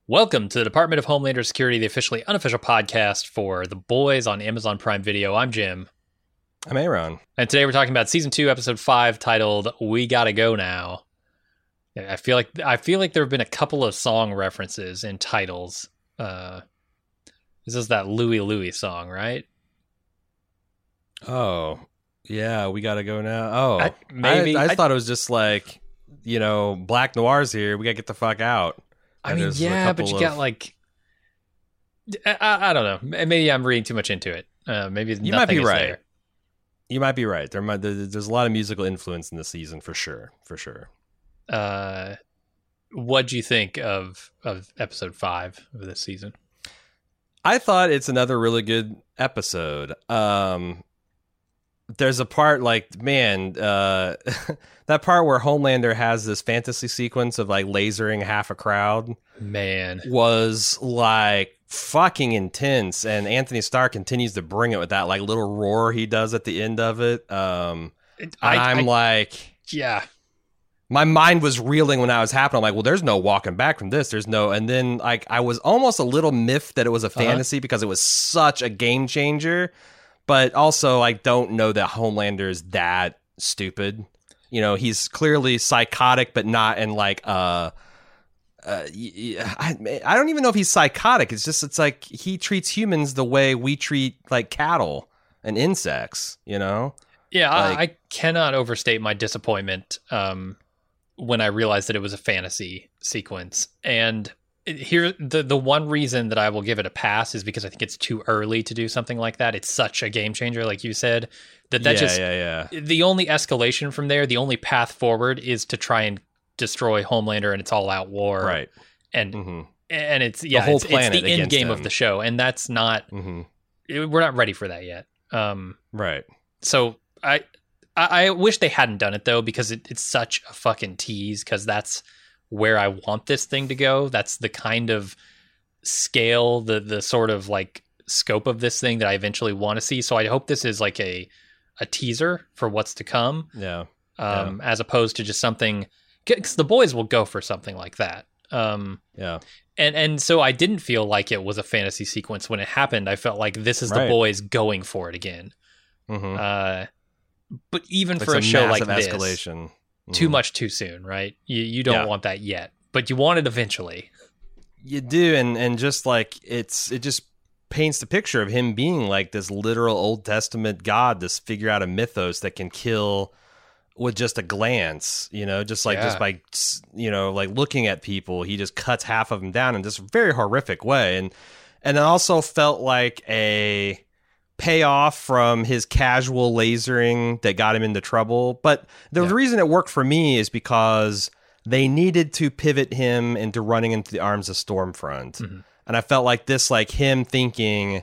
Welcome to the Department of Homeland Security, the officially unofficial podcast for The Boys on Amazon Prime Video. I'm Jim. I'm Aaron. And today we're talking about Season 2, Episode 5, titled We Gotta Go Now. I feel like there have been a couple of song references in titles. This is that Louie Louie song, right? Oh, yeah, we gotta go now. Oh, I thought it was just like, Black Noir's here. We gotta get the fuck out. I mean, yeah, but you got like... I don't know. Maybe I'm reading too much into it. Maybe you might be right. There. You might be right. There's a lot of musical influence in the season for sure. What'd you think of episode 5 of this season? I thought it's another really good episode. There's a part like, man, that part where Homelander has this fantasy sequence of like lasering half a crowd, man, was like fucking intense. And Anthony Starr continues to bring it with that like little roar he does at the end of it. Yeah. My mind was reeling when I was happening. I'm like, well, there's no walking back from this. And then like I was almost a little miffed that it was a fantasy because it was such a game changer. But also, I don't know that Homelander is that stupid. He's clearly psychotic, but not in like I don't even know if he's psychotic. It's like he treats humans the way we treat like cattle and insects. Yeah, I cannot overstate my disappointment when I realized that it was a fantasy sequence. And here, the one reason that I will give it a pass is because I think it's too early to do something like that. It's such a game changer, like you said, the only escalation from there, the only path forward is to try and destroy Homelander and its all-out war, right? And it's the whole planet, it's the end game of the show, and that's not we're not ready for that yet. Right. So I wish they hadn't done it though, because it's such a fucking tease, because that's where I want this thing to go. That's the kind of scale, the sort of like scope of this thing that I eventually want to see. So I hope this is like a teaser for what's to come. Yeah. As opposed to just something, because the boys will go for something like that. Yeah. And so I didn't feel like it was a fantasy sequence when it happened. I felt like this is the boys going for it again. Mm-hmm. But even for a show like this, escalation. Too much too soon, right? You don't want that yet, but you want it eventually. You do, and just like it just paints the picture of him being like this literal Old Testament god, this figure out of mythos that can kill with just a glance, just by like looking at people, he just cuts half of them down in this very horrific way, and it also felt like a payoff from his casual lasering that got him into trouble. But the reason it worked for me is because they needed to pivot him into running into the arms of Stormfront. Mm-hmm. And I felt like this, like him thinking,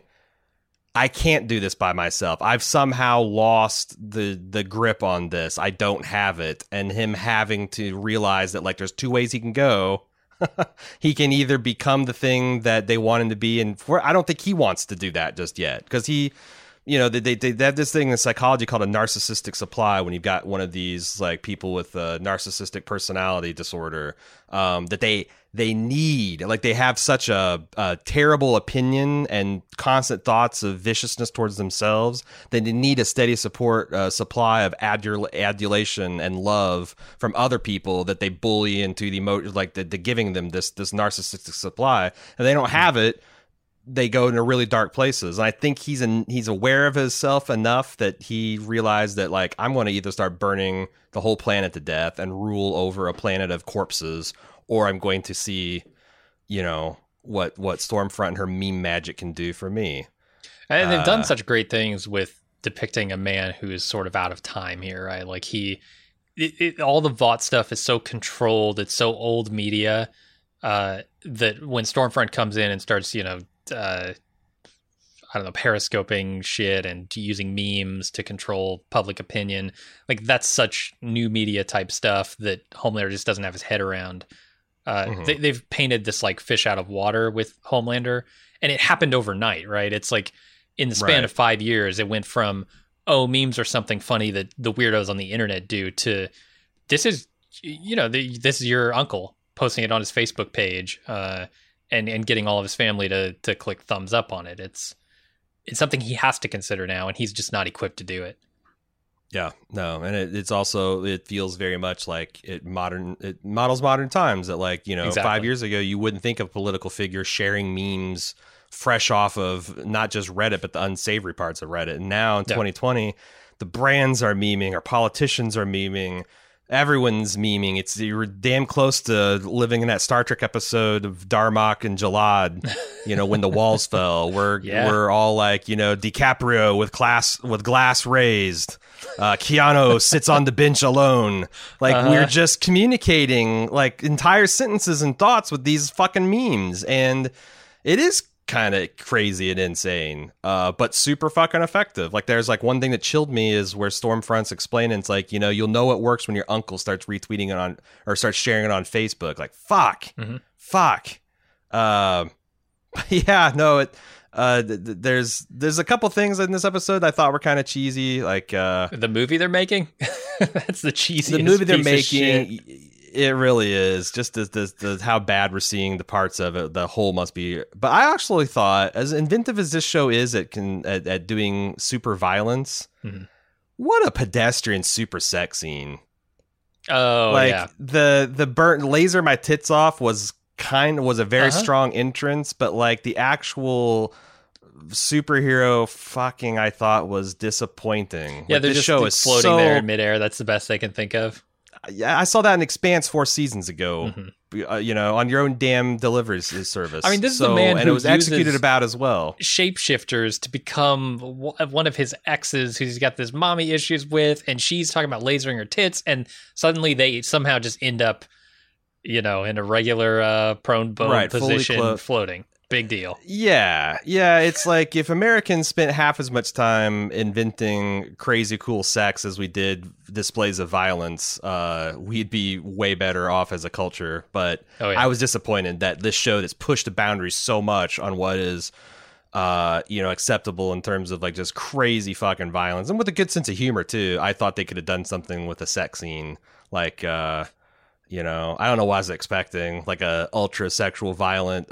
I can't do this by myself. I've somehow lost the grip on this. I don't have it. And him having to realize that like there's two ways he can go. He can either become the thing that they want him to be, and I don't think he wants to do that just yet, because he, they have this thing in psychology called a narcissistic supply. When you've got one of these like people with a narcissistic personality disorder, that they need, like they have such a terrible opinion and constant thoughts of viciousness towards themselves that they need a steady supply of adulation and love from other people that they bully into the giving them this narcissistic supply, and they don't have it. They go into really dark places. And I think he's aware of himself enough that he realized that like, I'm going to either start burning the whole planet to death and rule over a planet of corpses, or I'm going to see, what Stormfront and her meme magic can do for me. And they've done such great things with depicting a man who is sort of out of time here, right? Like all the Vought stuff is so controlled. It's so old media that when Stormfront comes in and starts, periscoping shit and using memes to control public opinion, like that's such new media type stuff that Homelander just doesn't have his head around. They've painted this like fish out of water with Homelander, and it happened overnight, right? It's like in the span of 5 years, it went from, memes are something funny that the weirdos on the internet do, to this is, this is your uncle posting it on his Facebook page. and getting all of his family to click thumbs up on it. It's something he has to consider now, and he's just not equipped to do it. Yeah, no, and it's also, it feels very much like it models modern times, that like, exactly. 5 years ago you wouldn't think of political figures sharing memes fresh off of not just Reddit but the unsavory parts of Reddit. And now in 2020, the brands are memeing, our politicians are memeing, everyone's memeing. You're damn close to living in that Star Trek episode of Darmok and Jalad, when the walls fell. We're all like, DiCaprio with glass raised. Keanu sits on the bench alone. Like, we're just communicating like entire sentences and thoughts with these fucking memes. And it is kind of crazy and insane, but super fucking effective. Like, there's like one thing that chilled me is where Stormfront's explaining, it's like, you'll know it works when your uncle starts retweeting it on, or starts sharing it on Facebook. Like, fuck. Yeah, no, there's a couple things in this episode I thought were kind of cheesy, like the movie they're making. That's the cheesiest. The movie they're piece making, it really is. Just the how bad we're seeing the parts of it. The whole must be. But I actually thought, as inventive as this show is at doing super violence, what a pedestrian super sex scene. Oh, like, yeah. The burnt laser my tits off was a very strong entrance, but like the actual superhero fucking, I thought, was disappointing. Yeah, like, they're this just show is floating there in midair. That's the best they can think of. Yeah, I saw that in Expanse 4 seasons ago. On your own damn delivery service. I mean, this is the man and who it was executed about as well. Shapeshifters to become one of his exes who's got this mommy issues with, and she's talking about lasering her tits, and suddenly they somehow just end up, in a regular prone bone position, floating. Big deal. Yeah. It's like if Americans spent half as much time inventing crazy cool sex as we did displays of violence, we'd be way better off as a culture. But I was disappointed that this show that's pushed the boundaries so much on what is, acceptable in terms of like just crazy fucking violence, and with a good sense of humor too. I thought they could have done something with a sex scene, like, I don't know what I was expecting, like a ultra sexual violent,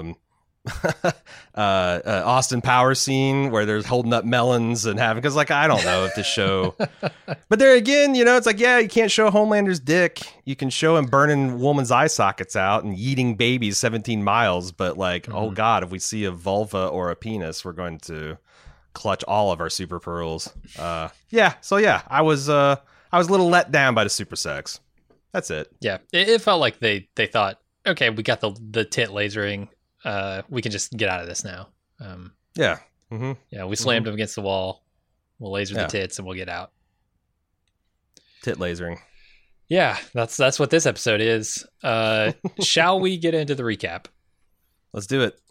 Austin Powers scene where they're holding up melons and having, because like, I don't know if this show, but there again, it's like, yeah, you can't show Homelander's dick. You can show him burning woman's eye sockets out and yeeting babies 17 miles, but like, oh god, if we see a vulva or a penis, we're going to clutch all of our super pearls. I was a little let down by the super sex. That's it. Yeah, it felt like they thought, okay, we got the tit lasering. We can just get out of this now. Yeah, we slammed him against the wall. We'll laser the tits and we'll get out. Tit lasering. Yeah, that's what this episode is. Shall we get into the recap? Let's do it.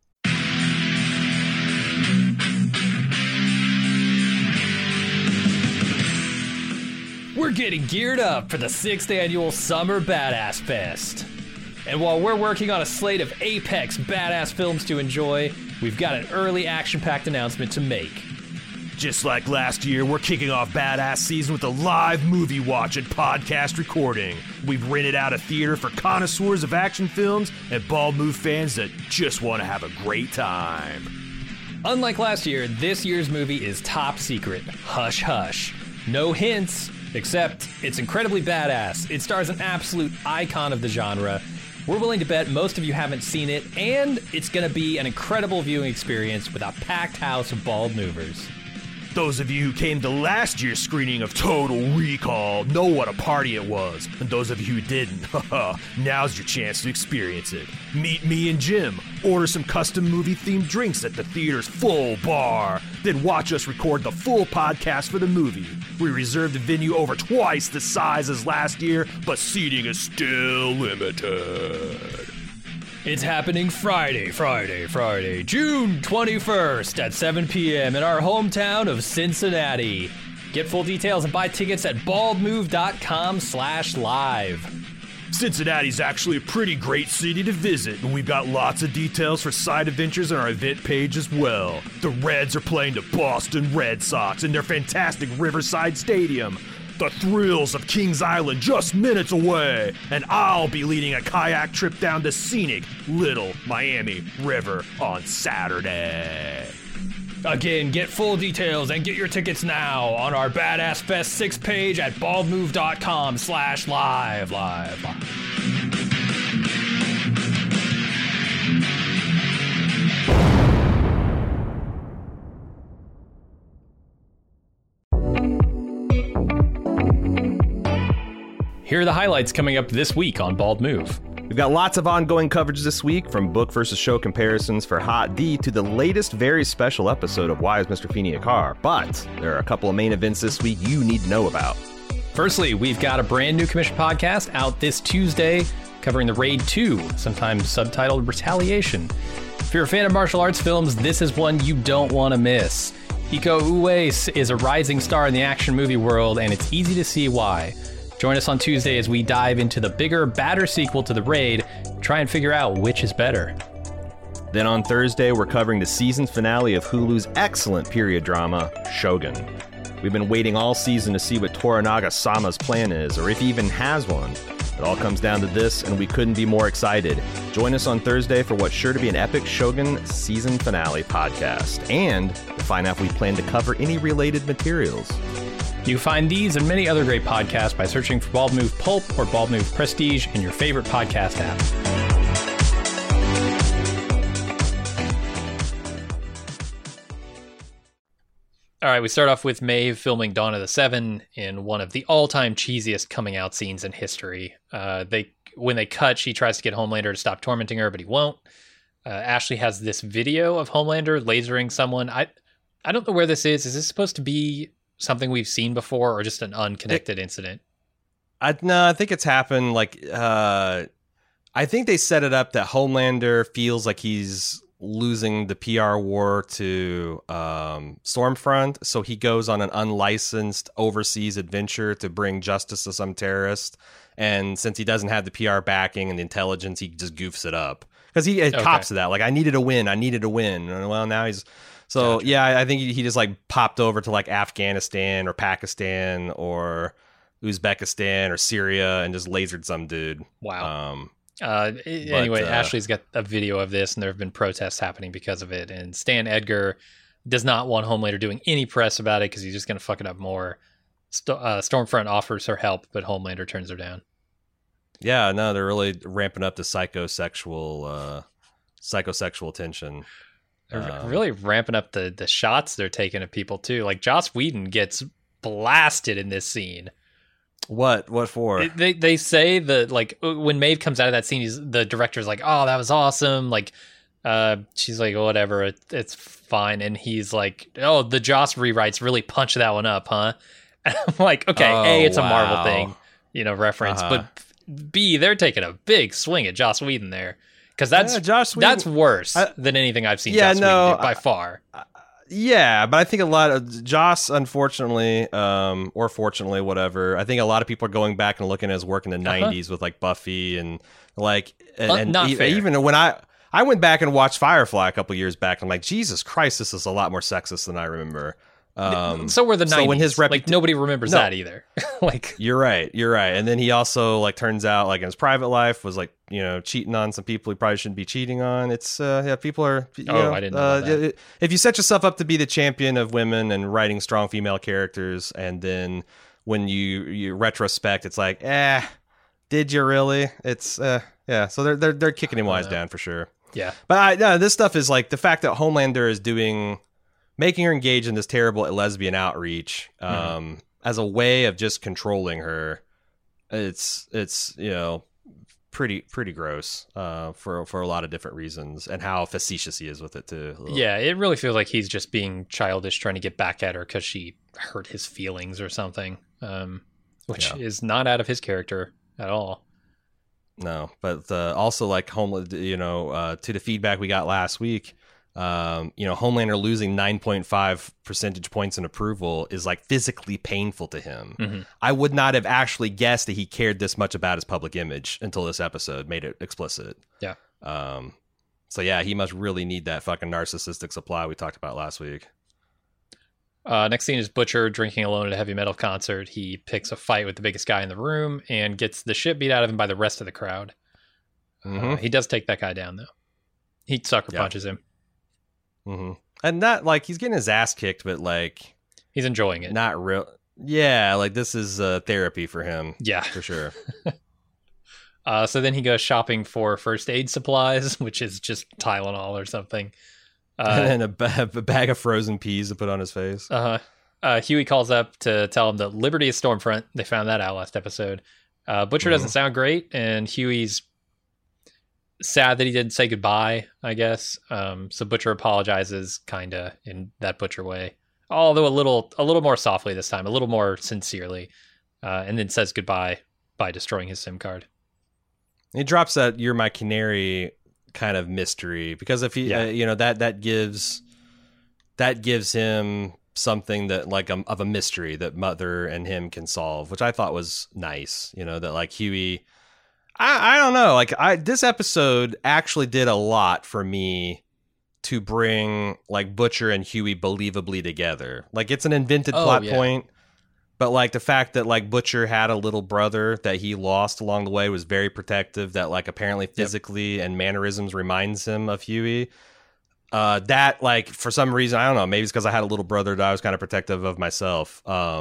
We're getting geared up for the 6th annual Summer Badass Fest. And while we're working on a slate of apex badass films to enjoy, we've got an early action-packed announcement to make. Just like last year, we're kicking off Badass Season with a live movie watch and podcast recording. We've rented out a theater for connoisseurs of action films and Bald Move fans that just want to have a great time. Unlike last year, this year's movie is top secret. Hush hush. No hints, except it's incredibly badass. It stars an absolute icon of the genre. We're willing to bet most of you haven't seen it, and it's going to be an incredible viewing experience with a packed house of bald movers. Those of you who came to last year's screening of Total Recall know what a party it was. And those of you who didn't, now's your chance to experience it. Meet me and Jim, order some custom movie-themed drinks at the theater's full bar, then watch us record the full podcast for the movie. We reserved a venue over twice the size as last year, but seating is still limited. It's happening Friday, June 21st at 7 p.m. in our hometown of Cincinnati. Get full details and buy tickets at baldmove.com/live. Cincinnati's actually a pretty great city to visit, and we've got lots of details for side adventures on our event page as well. The Reds are playing the Boston Red Sox in their fantastic Riverside Stadium. The thrills of Kings Island just minutes away, and I'll be leading a kayak trip down the scenic Little Miami River on Saturday. Again, get full details and get your tickets now on our Badass Fest 6 page at baldmove.com/live. Here are the highlights coming up this week on Bald Move. We've got lots of ongoing coverage this week, from book versus show comparisons for Hot D to the latest very special episode of Why is Mr. Feeney a Car? But there are a couple of main events this week you need to know about. Firstly, we've got a brand new commission podcast out this Tuesday covering the Raid 2, sometimes subtitled Retaliation. If you're a fan of martial arts films, this is one you don't want to miss. Iko Uwais is a rising star in the action movie world, and it's easy to see why. Join us on Tuesday as we dive into the bigger, badder sequel to The Raid, try and figure out which is better. Then on Thursday, we're covering the season finale of Hulu's excellent period drama, Shogun. We've been waiting all season to see what Toranaga Sama's plan is, or if he even has one. It all comes down to this, and we couldn't be more excited. Join us on Thursday for what's sure to be an epic Shogun season finale podcast, and to find out if we plan to cover any related materials. You can find these and many other great podcasts by searching for Bald Move Pulp or Bald Move Prestige in your favorite podcast app. All right, we start off with Maeve filming Dawn of the Seven in one of the all-time cheesiest coming out scenes in history. When they cut, she tries to get Homelander to stop tormenting her, but he won't. Ashley has this video of Homelander lasering someone. I don't know where this is. Is this supposed to be something we've seen before, or just an unconnected incident? No, I think it's happened. I think they set it up that Homelander feels like he's losing the PR war to Stormfront, so he goes on an unlicensed overseas adventure to bring justice to some terrorist. And since he doesn't have the PR backing and the intelligence, he just goofs it up because he cops to that. Like, I needed to win. And well, now he's. So, gotcha. Yeah, I think he just popped over to Afghanistan or Pakistan or Uzbekistan or Syria and just lasered some dude. Wow. Anyway, Ashley's got a video of this, and there have been protests happening because of it. And Stan Edgar does not want Homelander doing any press about it because he's just going to fuck it up more. Stormfront offers her help, but Homelander turns her down. Yeah, no, they're really ramping up the psychosexual tension. They're really ramping up the shots they're taking at people too. Joss Whedon gets blasted in this scene. What for? They say that when Maeve comes out of that scene, the director's like, "Oh, that was awesome." She's like, "Whatever, it's fine," and he's like, "Oh, the Joss rewrites really punch that one up, huh?" And I'm like, "Okay, it's a Marvel thing, reference, but B, they're taking a big swing at Joss Whedon there." Because that's worse than anything I've seen Joss Whedon do by far. Yeah, but I think a lot of Joss, unfortunately, or fortunately, whatever. I think a lot of people are going back and looking at his work in the '90s with Buffy and even when I went back and watched Firefly a couple years back, I'm like, Jesus Christ, this is a lot more sexist than I remember. So were the 90s. So when his nobody remembers that either. You're right. And then he also turns out in his private life was cheating on some people he probably shouldn't be cheating on. It's people are. I didn't know that. If you set yourself up to be the champion of women and writing strong female characters, and then when you retrospect, it's like, did you really? It's So they're kicking him wise down for sure. Yeah, but this stuff is the fact that Homelander is making her engage in this terrible lesbian outreach as a way of just controlling her. It's pretty gross for a lot of different reasons, and how facetious he is with it too. Yeah, it really feels like he's just being childish, trying to get back at her because she hurt his feelings or something, which is not out of his character at all. No, but also to the feedback we got last week. Homelander losing 9.5 percentage points in approval is physically painful to him. Mm-hmm. I would not have actually guessed that he cared this much about his public image until this episode made it explicit. Yeah. So yeah, he must really need that fucking narcissistic supply we talked about last week. Next scene is Butcher drinking alone at a heavy metal concert. He picks a fight with the biggest guy in the room and gets the shit beat out of him by the rest of the crowd. He does take that guy down, though. He sucker punches him. And not like he's getting his ass kicked, but like he's enjoying it. Not real. Yeah, like this is therapy for him. Yeah, for sure. So then he goes shopping for first aid supplies, which is just Tylenol or something. And a bag of frozen peas to put on his face. Huey calls up to tell him that Liberty is Stormfront. They found that out last episode. Butcher doesn't sound great, and Huey's sad that he didn't say goodbye, I guess. So Butcher apologizes, kind of in that Butcher way, although a little more softly this time, a little more sincerely, and then says goodbye by destroying his SIM card. He drops that "You're my canary" kind of mystery because if he, that gives him something that like of a mystery that Mother and him can solve, which I thought was nice. That like Huey. I don't know. Like this episode actually did a lot for me to bring like Butcher and Huey believably together. Like it's an invented plot point, but like the fact that like Butcher had a little brother that he lost along the way was very protective. That like apparently physically and mannerisms reminds him of Huey. That like for some reason I don't know. Maybe it's because I had a little brother that I was kind of protective of myself.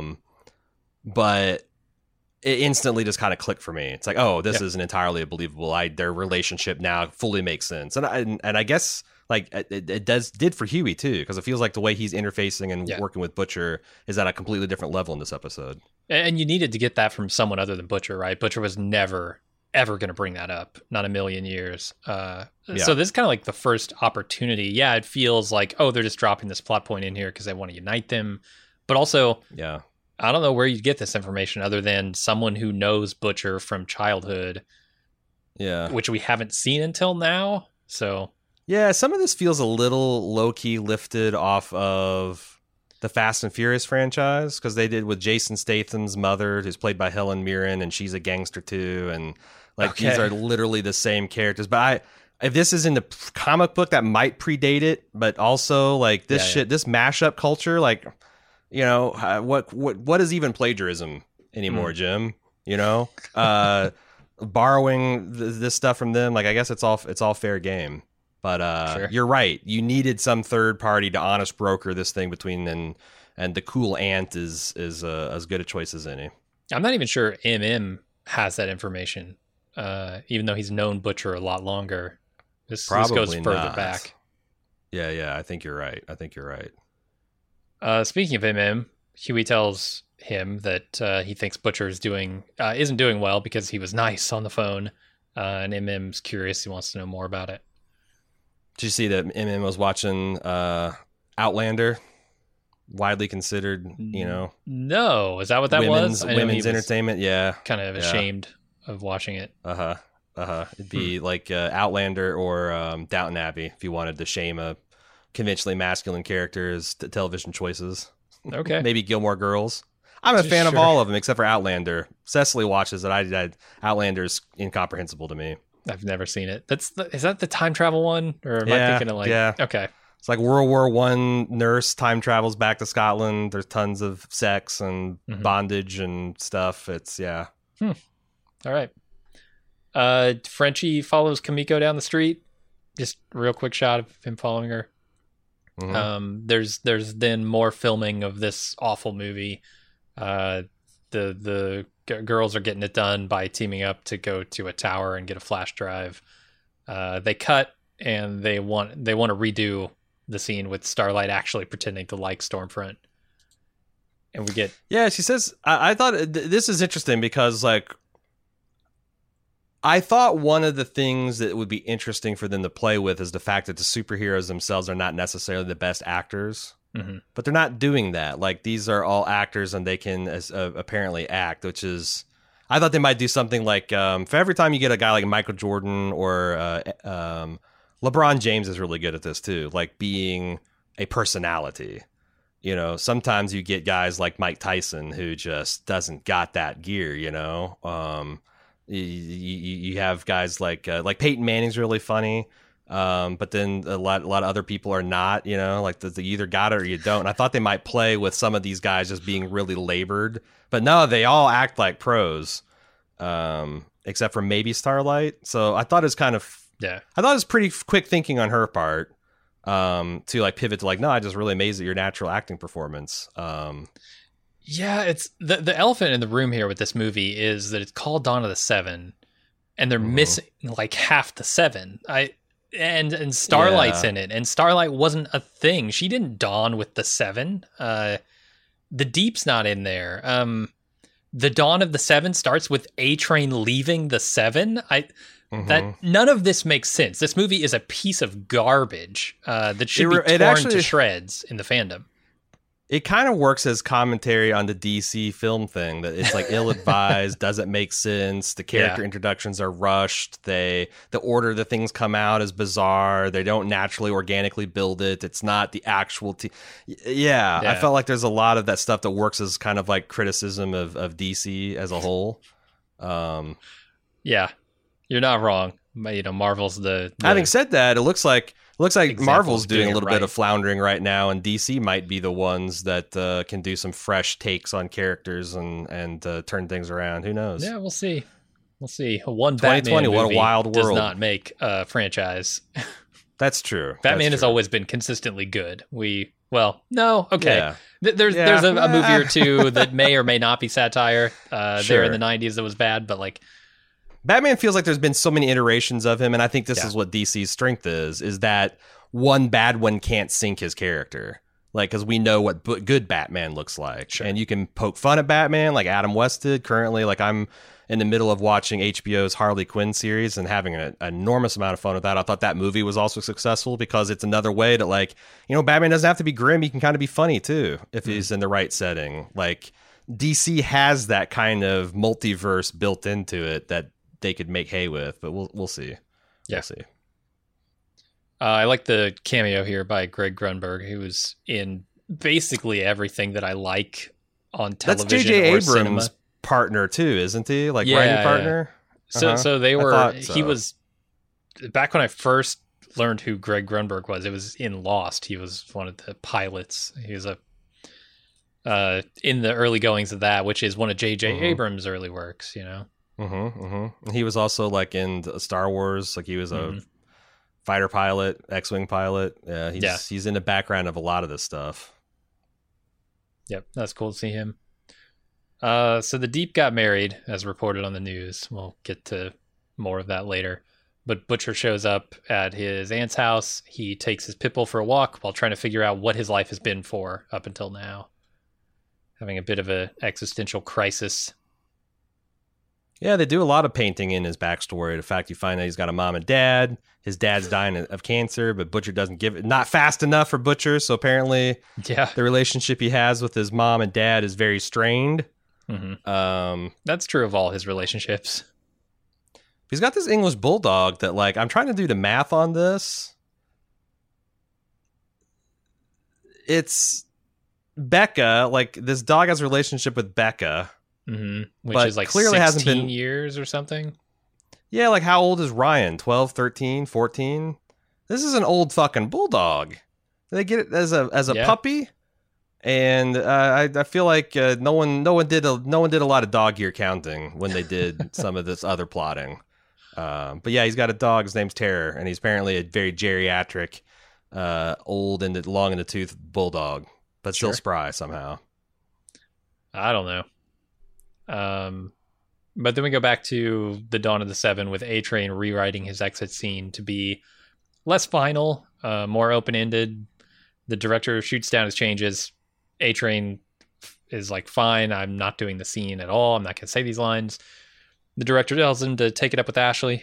But it instantly just kind of clicked for me. It's like, oh, this isn't entirely believable. Their relationship now fully makes sense, and I guess like it did for Huey too, because it feels like the way he's interfacing and working with Butcher is at a completely different level in this episode. And you needed to get that from someone other than Butcher, right? Butcher was never ever going to bring that up, not a million years. So this is kind of like the first opportunity. Yeah, it feels like, oh, they're just dropping this plot point in here because they want to unite them, but also, I don't know where you get this information other than someone who knows Butcher from childhood. Yeah. Which we haven't seen until now. So yeah, some of this feels a little low-key lifted off of the Fast and Furious franchise, because they did with Jason Statham's mother, who's played by Helen Mirren, and she's a gangster too, and like these are literally the same characters. But if this is in the comic book, that might predate it, but also like this this mashup culture, like what is even plagiarism anymore, Jim? Borrowing this stuff from them, like I guess it's all fair game. But you're right. You needed some third party to honest broker this thing between and the cool aunt is as good a choice as any. I'm not even sure MM has that information, even though he's known Butcher a lot longer. This goes further back. Yeah, I think you're right. Speaking of MM, Huey tells him that he thinks Butcher isn't doing well because he was nice on the phone, and MM's curious. He wants to know more about it. Did you see that MM was watching Outlander? Widely considered, No, is that what that was? Women's entertainment, yeah. Kind of ashamed of watching it. It'd be like Outlander or Downton Abbey if you wanted to shame a conventionally masculine character's television choices. Okay. Maybe Gilmore Girls. I'm a fan of all of them except for Outlander. Cecily watches it. Outlander's incomprehensible to me. I've never seen it. Is that the time travel one? Or am I thinking of like... Yeah. Okay. It's like World War I nurse time travels back to Scotland. There's tons of sex and bondage and stuff. It's, All right. Frenchie follows Kamiko down the street. Just real quick shot of him following her. There's then more filming of this awful movie. The girls are getting it done by teaming up to go to a tower and get a flash drive. They cut and they want to redo the scene with Starlight actually pretending to like Stormfront. And we get... Yeah, she says... I thought this is interesting because, like, I thought one of the things that would be interesting for them to play with is the fact that the superheroes themselves are not necessarily the best actors. But they're not doing that. Like, these are all actors and they can apparently act, which is... I thought they might do something like... for every time you get a guy like Michael Jordan or... LeBron James is really good at this too, like being a personality. Sometimes you get guys like Mike Tyson who just doesn't got that gear. You have guys like Peyton Manning's really funny. But then a lot of other people are not, you either got it or you don't. And I thought they might play with some of these guys just being really labored, but no, they all act like pros, except for maybe Starlight. So I thought it was I thought it was pretty quick thinking on her part, to like pivot to like, no, I just really amazed at your natural acting performance. Yeah, it's the elephant in the room here with this movie is that it's called Dawn of the Seven, and they're missing like half the seven. And Starlight's in it, and Starlight wasn't a thing. She didn't dawn with the seven. The Deep's not in there. The Dawn of the Seven starts with A-Train leaving the Seven. That none of this makes sense. This movie is a piece of garbage that should be torn to shreds in the fandom. It kind of works as commentary on the DC film thing, that it's like ill-advised, doesn't make sense. The character introductions are rushed. The order the things come out is bizarre. They don't naturally, organically build it. It's not the actual I felt like there's a lot of that stuff that works as kind of like criticism of DC as a whole. Yeah, you're not wrong. Marvel's the Having said that, it looks like Marvel's doing a little bit of floundering right now, and DC might be the ones that can do some fresh takes on characters and turn things around. Who knows? Yeah, we'll see. One 2020, Batman what a movie wild does world. not make a franchise. That's true. Batman has always been consistently good. No, okay. Yeah. There's a movie or two that may or may not be satire. There in the 90s that was bad, but like. Batman feels like there's been so many iterations of him, and I think this is what DC's strength is that one bad one can't sink his character. Like, because we know what good Batman looks like. Sure. And you can poke fun at Batman like Adam West did currently. Like, I'm in the middle of watching HBO's Harley Quinn series and having an enormous amount of fun with that. I thought that movie was also successful because it's another way to, like, Batman doesn't have to be grim. He can kind of be funny, too, if he's in the right setting. Like, DC has that kind of multiverse built into it that they could make hay with, but we'll see. Yeah. We'll see. I like the cameo here by Greg Grunberg, who was in basically everything that I like on television. That's J.J. or Abrams' cinema. Partner too, isn't he? Like writing partner. So they were. He was back when I first learned who Greg Grunberg was. It was in Lost. He was one of the pilots. He was in the early goings of that, which is one of J.J. Abrams' early works. He was also like in Star Wars. Like he was a fighter pilot, X-wing pilot. He's in the background of a lot of this stuff. Yep, that's cool to see him. So the Deep got married, as reported on the news. We'll get to more of that later. But Butcher shows up at his aunt's house. He takes his Pitbull for a walk while trying to figure out what his life has been for up until now. Having a bit of an existential crisis. Yeah, they do a lot of painting in his backstory. The fact you find that he's got a mom and dad. His dad's dying of cancer, but Butcher doesn't give it. Not fast enough for Butcher, so apparently the relationship he has with his mom and dad is very strained. That's true of all his relationships. He's got this English bulldog that, like, I'm trying to do the math on this. It's Becca. Like, this dog has a relationship with Becca. Which is like clearly 16 hasn't been years or something. Yeah, like how old is Ryan? 12, 13, 14? This is an old fucking bulldog. They get it as a puppy, and I feel like no one did a lot of dog year counting when they did some of this other plotting. But yeah, he's got a dog. His name's Terror, and he's apparently a very geriatric, old and long in the tooth bulldog, but still spry somehow. I don't know. But then we go back to the Dawn of the Seven with A-Train rewriting his exit scene to be less final, more open-ended. The director shoots down his changes. A-Train is like, fine, I'm not doing the scene at all. I'm not going to say these lines. The director tells him to take it up with Ashley.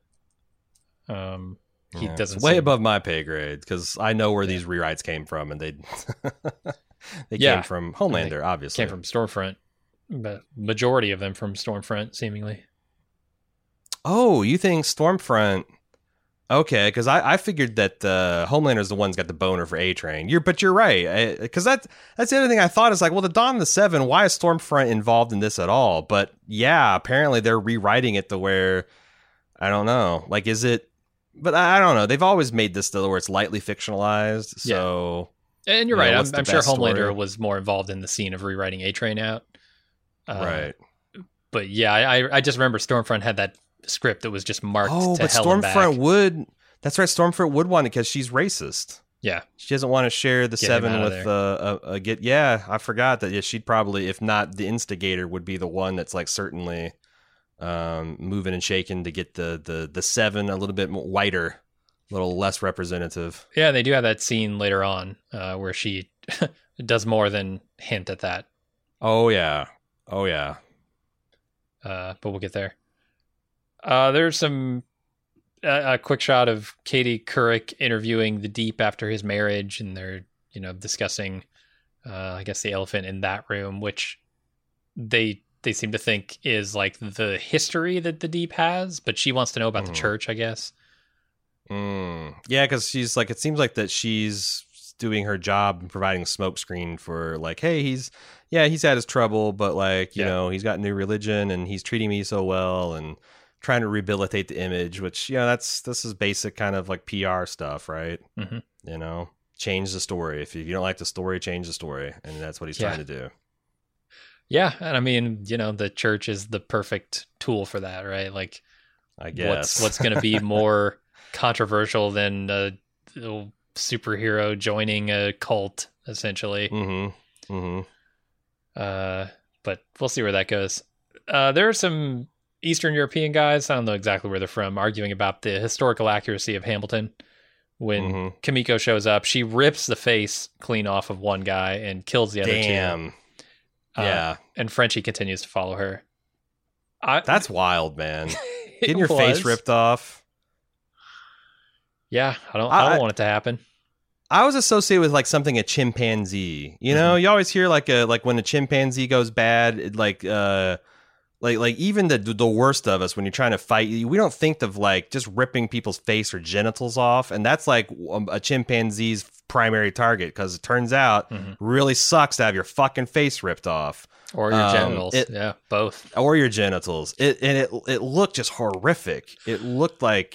He doesn't. Way above my pay grade because I know where these rewrites came from, and they came from Homelander, obviously. Came from Stormfront. But majority of them from Stormfront, seemingly. Oh, you think Stormfront? Okay, because I figured that Homelander's the one's got the boner for A-Train. But you're right, because that's the other thing I thought is like, well, the Dawn of the Seven, why is Stormfront involved in this at all? But yeah, apparently they're rewriting it to where, I don't know, like, is it But I don't know. They've always made this though where it's lightly fictionalized. So, and you're right. I'm sure Homelander story? was more involved in the scene of rewriting A-Train out. Right. But yeah, I just remember Stormfront had that script that was just marked to but hell and back. Stormfront would. That's right. Stormfront would want it because she's racist. Yeah, she doesn't want to share the Get 7 him out with of get. Yeah, I forgot that. She'd probably, if not the instigator, would be the one that's like certainly moving and shaking to get the 7 a little bit more whiter, a little less representative. Yeah, they do have that scene later on where she does more than hint at that. Oh yeah. But we'll get there. There's some a quick shot of Katie Couric interviewing the Deep after his marriage, and they're discussing, I guess, the elephant in that room, which they seem to think is like the history that the Deep has, but she wants to know about the church, I guess. Yeah, because she's like, it seems like that she's doing her job and providing a smokescreen for like, hey, he's had his trouble, but like, you know, he's got a new religion and he's treating me so well and trying to rehabilitate the image, which, this is basic kind of like PR stuff, right? Mm-hmm. Change the story. If you don't like the story, change the story. And that's what he's trying to do. Yeah. And I mean, the church is the perfect tool for that, right? Like, I guess what's going to be more controversial than a superhero joining a cult, essentially. Mm-hmm. Mm-hmm. But we'll see where that goes. There are some Eastern European guys, I don't know exactly where they're from, arguing about the historical accuracy of Hamilton. When Kimiko shows up, she rips the face clean off of one guy and kills the other two. Damn. Yeah. And Frenchie continues to follow her. That's wild, man. Getting your face ripped off. Yeah, I don't want it to happen. I was associated with like something a chimpanzee. You always hear like when a chimpanzee goes bad, like even the worst of us, when you're trying to fight, we don't think of like just ripping people's face or genitals off, and that's like a chimpanzee's primary target, because it turns out really sucks to have your fucking face ripped off or your genitals. Both, or your genitals. It looked just horrific. It looked like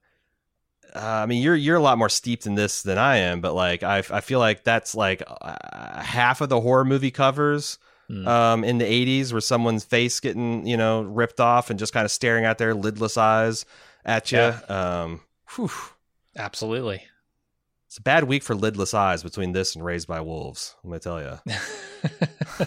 I mean, you're a lot more steeped in this than I am, but like I feel like that's like half of the horror movie covers. In the 80s, where someone's face getting ripped off and just kind of staring out their lidless eyes at you. Absolutely. It's a bad week for lidless eyes between this and Raised by Wolves, I'm gonna tell you.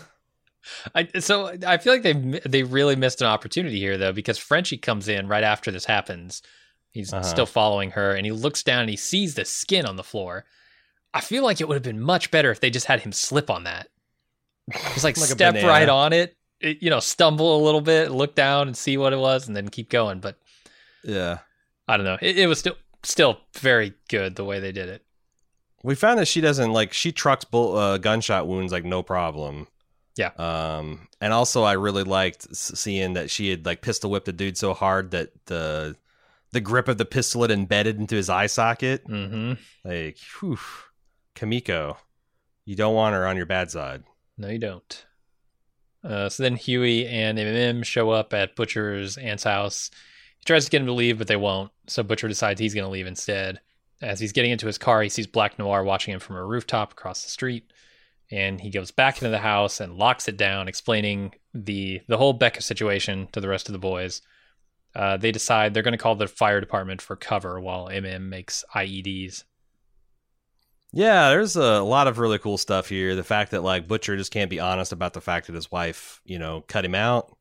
I feel like they really missed an opportunity here, though, because Frenchie comes in right after this happens. He's still following her, and he looks down and he sees the skin on the floor. I feel like it would have been much better if they just had him slip on that. Just like step right on it, stumble a little bit, look down and see what it was, and then keep going. But yeah, I don't know. It was still very good the way they did it. We found that she doesn't she trucks gunshot wounds like no problem. Yeah. And also I really liked seeing that she had like pistol whipped the dude so hard that the grip of the pistol had embedded into his eye socket. Mm-hmm. Like, whew, Kimiko, you don't want her on your bad side. No, you don't. So then Huey and M show up at Butcher's aunt's house. He tries to get him to leave, but they won't. So Butcher decides he's going to leave instead. As he's getting into his car, he sees Black Noir watching him from a rooftop across the street. And he goes back into the house and locks it down, explaining the whole Becca situation to the rest of the boys. They decide they're going to call the fire department for cover while MM makes IEDs. Yeah, there's a lot of really cool stuff here. The fact that like Butcher just can't be honest about the fact that his wife, cut him out.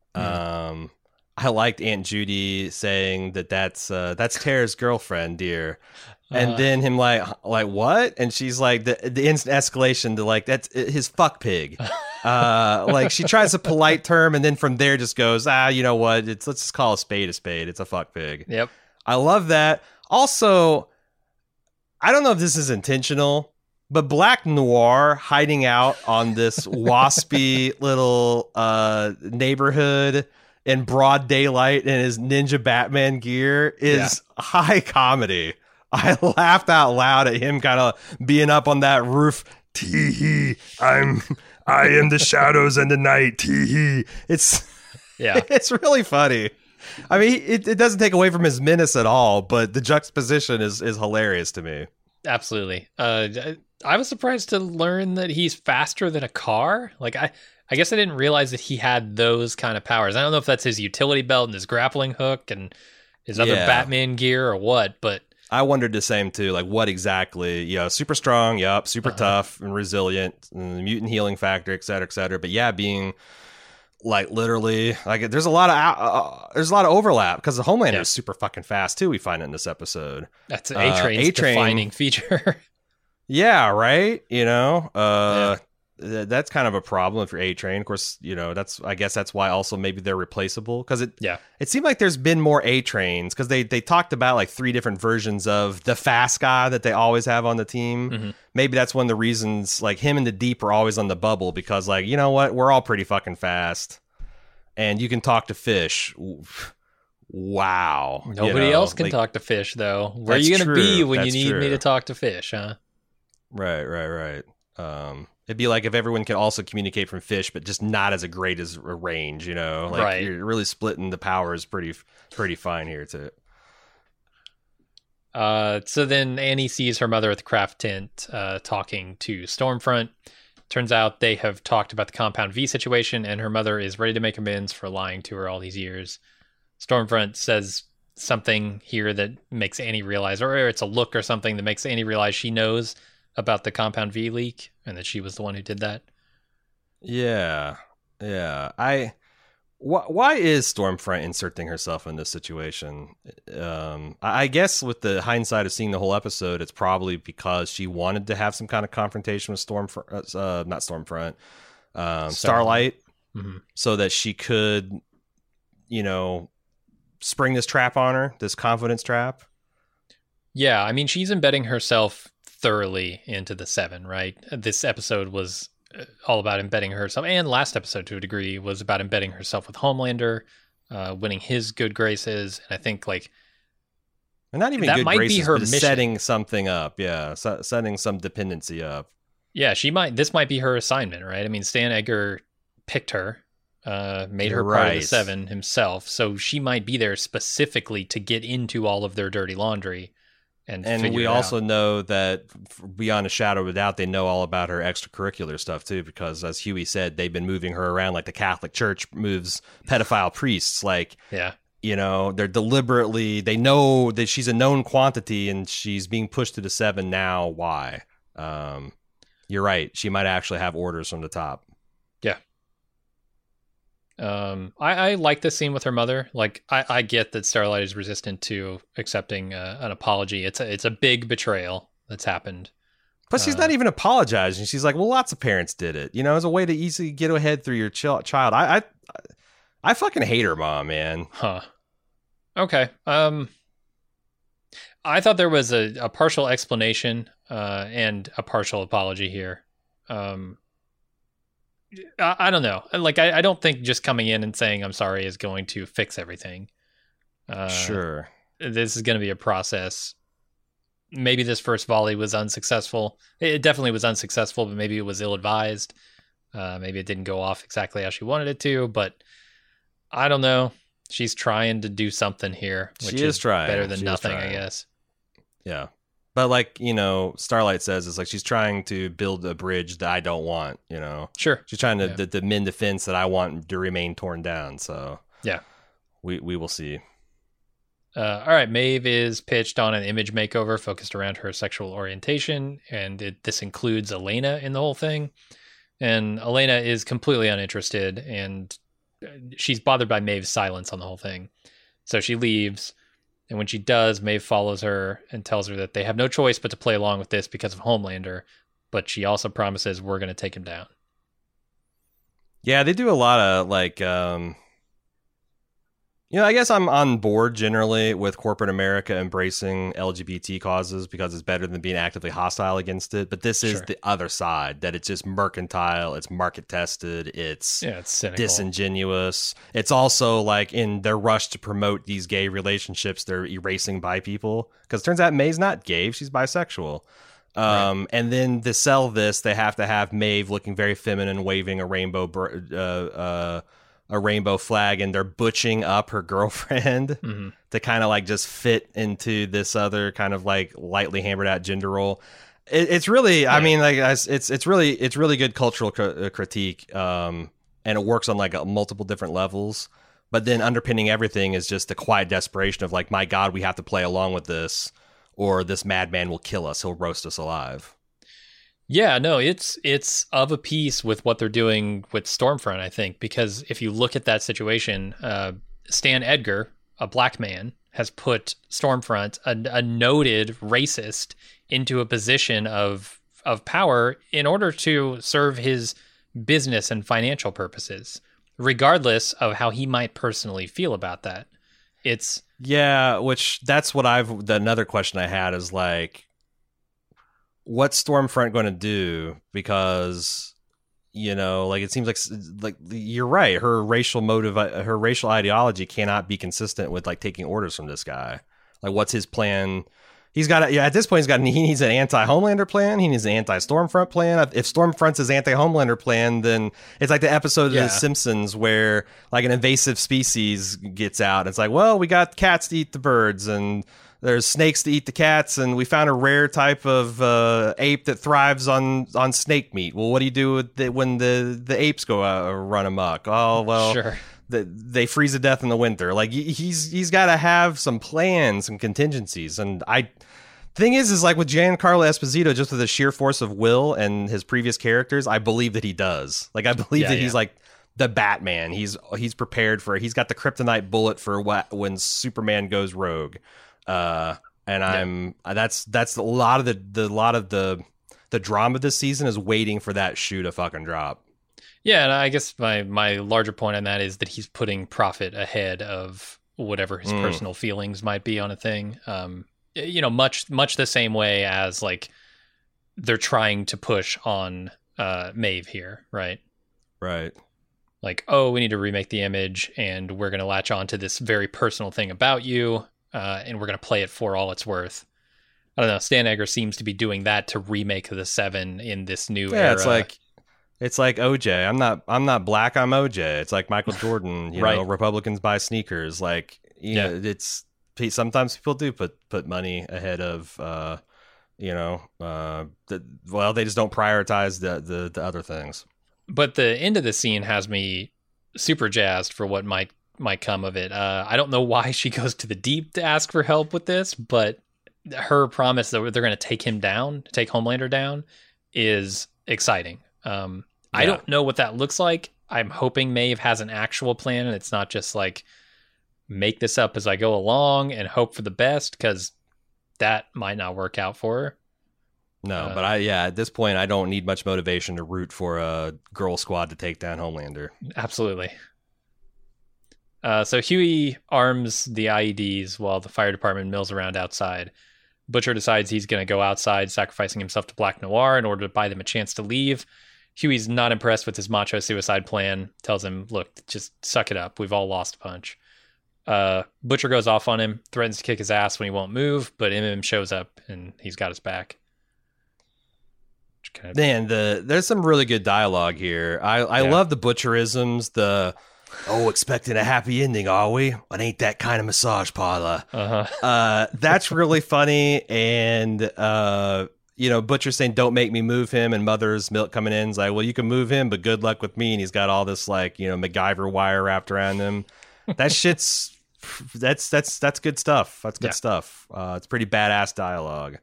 I liked Aunt Judy saying that's Tara's girlfriend, dear. And then him like what? And she's like the instant escalation to like that's his fuck pig. Like she tries a polite term and then from there just goes, you know what? Let's just call a spade a spade. It's a fuck pig. Yep. I love that. Also, I don't know if this is intentional, but Black Noir hiding out on this waspy little neighborhood in broad daylight in his Ninja Batman gear is high comedy. I laughed out loud at him kind of being up on that roof. Tee-hee, I am the shadows and the night. Tee-hee. It's really funny. I mean, it doesn't take away from his menace at all, but the juxtaposition is hilarious to me. Absolutely. I was surprised to learn that he's faster than a car. Like, I guess I didn't realize that he had those kind of powers. I don't know if that's his utility belt and his grappling hook and his other Batman gear or what, but I wondered the same too. Like, what exactly? Yeah, super strong, super tough and resilient, and the mutant healing factor, et cetera, et cetera. But yeah, being like literally like there's a lot of overlap because the Homelander is super fucking fast too. We find it in this episode. That's A-Train's defining feature. Yeah, right. You know, that's kind of a problem if you're A-Train. Of course, you know, I guess that's why also maybe they're replaceable because it seemed like there's been more A-Trains because they talked about like 3 different versions of the fast guy that they always have on the team. Mm-hmm. Maybe that's one of the reasons like him and the Deep are always on the bubble because like, you know what, we're all pretty fucking fast and you can talk to fish. Wow. Nobody else can talk to fish though. Where are you going to be when you need me to talk to fish, huh? Right. It'd be like if everyone can also communicate from fish, but just not as a great as a range, you know? Like you're really splitting the powers pretty fine here too. So then Annie sees her mother at the craft tent talking to Stormfront. Turns out they have talked about the Compound V situation, and her mother is ready to make amends for lying to her all these years. Stormfront says something here that makes Annie realize, or it's a look or something that makes Annie realize she knows about the Compound V leak and that she was the one who did that. Yeah. Why is Stormfront inserting herself in this situation? I guess with the hindsight of seeing the whole episode, it's probably because she wanted to have some kind of confrontation with Starlight, so that she could, you know, spring this trap on her, this confidence trap. Yeah, I mean, she's embedding herself thoroughly into the Seven, right? This episode was all about embedding herself, and last episode to a degree was about embedding herself with Homelander, winning his good graces, and I think like, and not even that good might graces, be her mission. Setting something up, setting some dependency up. Yeah, this might be her assignment, right? I mean, Stan Edgar picked her, made her part of the Seven himself, so she might be there specifically to get into all of their dirty laundry. And we also know that beyond a shadow of a doubt, they know all about her extracurricular stuff too, because as Huey said, they've been moving her around like the Catholic Church moves pedophile priests. Like, you know, they know that she's a known quantity and she's being pushed to the Seven now. Why? You're right. She might actually have orders from the top. Yeah. I like this scene with her mother. Like, I get that Starlight is resistant to accepting an apology. It's a big betrayal that's happened. Plus, she's not even apologizing. She's like, well, lots of parents did it. You know, as a way to easily get ahead through your child. I fucking hate her mom, man. Huh. Okay. I thought there was a partial explanation and a partial apology here. I don't know. Like, I don't think just coming in and saying I'm sorry is going to fix everything. Sure. This is going to be a process. Maybe this first volley was unsuccessful. It definitely was unsuccessful, but maybe it was ill-advised. Maybe it didn't go off exactly how she wanted it to, but I don't know. She's trying to do something here, which is trying. Better than nothing, I guess. Yeah. But like, you know, Starlight says, it's like she's trying to build a bridge that I don't want, you know? Sure. She's trying to mend a fence that I want to remain torn down. So yeah, we will see. All right. Maeve is pitched on an image makeover focused around her sexual orientation. And this includes Elena in the whole thing. And Elena is completely uninterested and she's bothered by Maeve's silence on the whole thing. So she leaves. And when she does, Maeve follows her and tells her that they have no choice but to play along with this because of Homelander. But she also promises we're going to take him down. Yeah, they do a lot of like, you know, I guess I'm on board generally with corporate America embracing LGBT causes because it's better than being actively hostile against it. But this is the other side, that it's just mercantile, it's market tested, it's cynical, disingenuous. It's also like in their rush to promote these gay relationships, they're erasing bi people. Because it turns out Maeve's not gay, she's bisexual. Right. And then to sell this, they have to have Maeve looking very feminine, waving a rainbow a rainbow flag, and they're butching up her girlfriend to kind of like just fit into this other kind of like lightly hammered out gender role. It's really, I mean, like it's really good cultural critique, and it works on like multiple different levels. But then underpinning everything is just the quiet desperation of like, my God, we have to play along with this, or this madman will kill us. He'll roast us alive. Yeah, no, it's of a piece with what they're doing with Stormfront, I think, because if you look at that situation, Stan Edgar, a black man, has put Stormfront, a noted racist, into a position of power in order to serve his business and financial purposes, regardless of how he might personally feel about that. Which that's what another question I had is like, what's Stormfront going to do? Because, you know, like, it seems like you're right. Her racial ideology cannot be consistent with like taking orders from this guy. Like, what's his plan? At this point, he needs an anti-Homelander plan. He needs an anti-Stormfront plan. If Stormfront's his anti-Homelander plan, then it's like the episode of The Simpsons where like an invasive species gets out. It's like, well, we got cats to eat the birds, and there's snakes to eat the cats, and we found a rare type of ape that thrives on snake meat. Well, what do you do when the apes go run amok? Oh, well, sure. They freeze to death in the winter. Like, he's got to have some plans, some contingencies. And thing is like with Giancarlo Esposito, just with the sheer force of will and his previous characters, I believe that he does. Like, I believe that he's like the Batman. He's prepared for it. He's got the kryptonite bullet for when Superman goes rogue. That's a lot of the drama this season is waiting for that shoe to fucking drop. Yeah, and I guess my larger point on that is that he's putting profit ahead of whatever his personal feelings might be on a thing. You know, much the same way as like they're trying to push on Maeve here, right? Right. Like, oh, we need to remake the image, and we're going to latch on to this very personal thing about you, and we're going to play it for all it's worth. I don't know. Stan Edgar seems to be doing that to remake the Seven in this new era. It's like OJ. I'm not black. I'm OJ. It's like Michael Jordan. You know, Republicans buy sneakers. Like, you know, it's sometimes people do put money ahead of, they just don't prioritize the other things. But the end of the scene has me super jazzed for what might come of it. I don't know why she goes to the deep to ask for help with this, but her promise that they're going to take Homelander down, is exciting. I don't know what that looks like. I'm hoping Maeve has an actual plan, and it's not just like make this up as I go along and hope for the best, because that might not work out for her. No, but at this point, I don't need much motivation to root for a girl squad to take down Homelander. Absolutely. So Huey arms the IEDs while the fire department mills around outside. Butcher decides he's going to go outside, sacrificing himself to Black Noir in order to buy them a chance to leave. Huey's not impressed with his macho suicide plan, tells him, look, just suck it up. We've all lost a bunch. Butcher goes off on him, threatens to kick his ass when he won't move, but MM shows up and he's got his back. Man, there's some really good dialogue here. I love the Butcherisms, expecting a happy ending, are we? It ain't that kind of massage parlor. That's really funny. And, Butcher saying, don't make me move him. And Mother's Milk coming in is like, well, you can move him, but good luck with me. And he's got all this MacGyver wire wrapped around him. That shit's, that's good stuff. That's good stuff. It's pretty badass dialogue.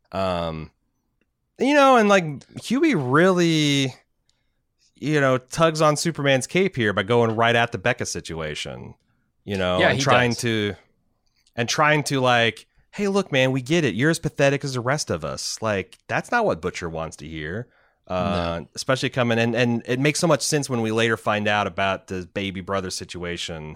And like Huey really, tugs on Superman's cape here by going right at the Becca situation, and trying to like, hey, look, man, we get it. You're as pathetic as the rest of us. Like, that's not what Butcher wants to hear. No. Especially coming and it makes so much sense when we later find out about the baby brother situation.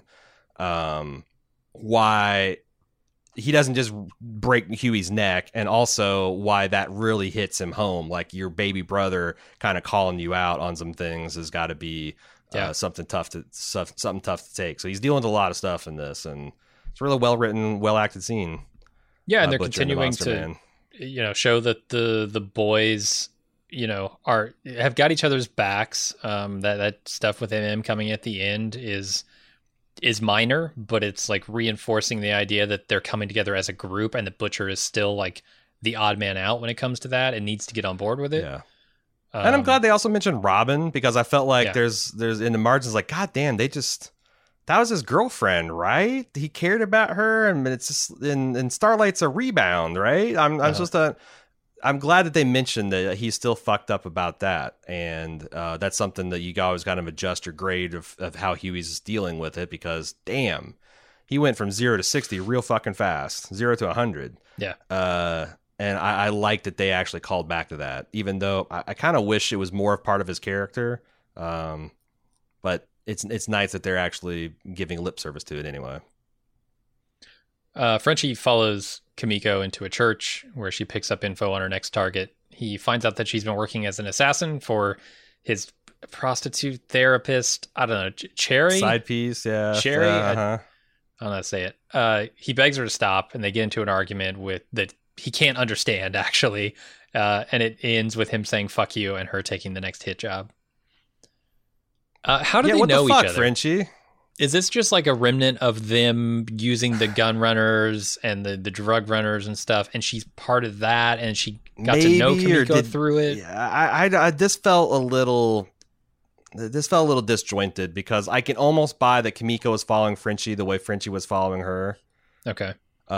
Why he doesn't just break Huey's neck, and also why that really hits him home. Like, your baby brother kind of calling you out on some things has got to be something tough to take. So he's dealing with a lot of stuff in this, and it's a really well written, well acted scene. Yeah, and they're continuing to show that the boys have got each other's backs. That stuff with MM coming at the end is minor, but it's like reinforcing the idea that they're coming together as a group, and the Butcher is still like the odd man out when it comes to that and needs to get on board with it. Yeah. And I'm glad they also mentioned Robin, because I felt like there's in the margins, like, God damn, that was his girlfriend, right? He cared about her, and it's just, and Starlight's a rebound, right? I'm glad that they mentioned that he's still fucked up about that, and that's something that you always got to adjust your grade of how Huey's dealing with it, because damn, he went from 0 to 60 real fucking fast, 0 to 100. Yeah. And I like that they actually called back to that, even though I kind of wish it was more of part of his character. But it's nice that they're actually giving lip service to it anyway. Frenchie follows Kimiko into a church where she picks up info on her next target. He finds out that she's been working as an assassin for his prostitute therapist. I don't know, Cherry? Side piece, yeah. Cherry? I don't know how to say it. He begs her to stop, and they get into an argument with that he can't understand, actually. And it ends with him saying, fuck you, and her taking the next hit job. How do they know each other? Frenchie? Is this just like a remnant of them using the gun runners and the drug runners and stuff, and she's part of that, and she got to know Kimiko through it? Yeah, this felt a little disjointed, because I can almost buy that Kimiko was following Frenchie the way Frenchie was following her. Okay.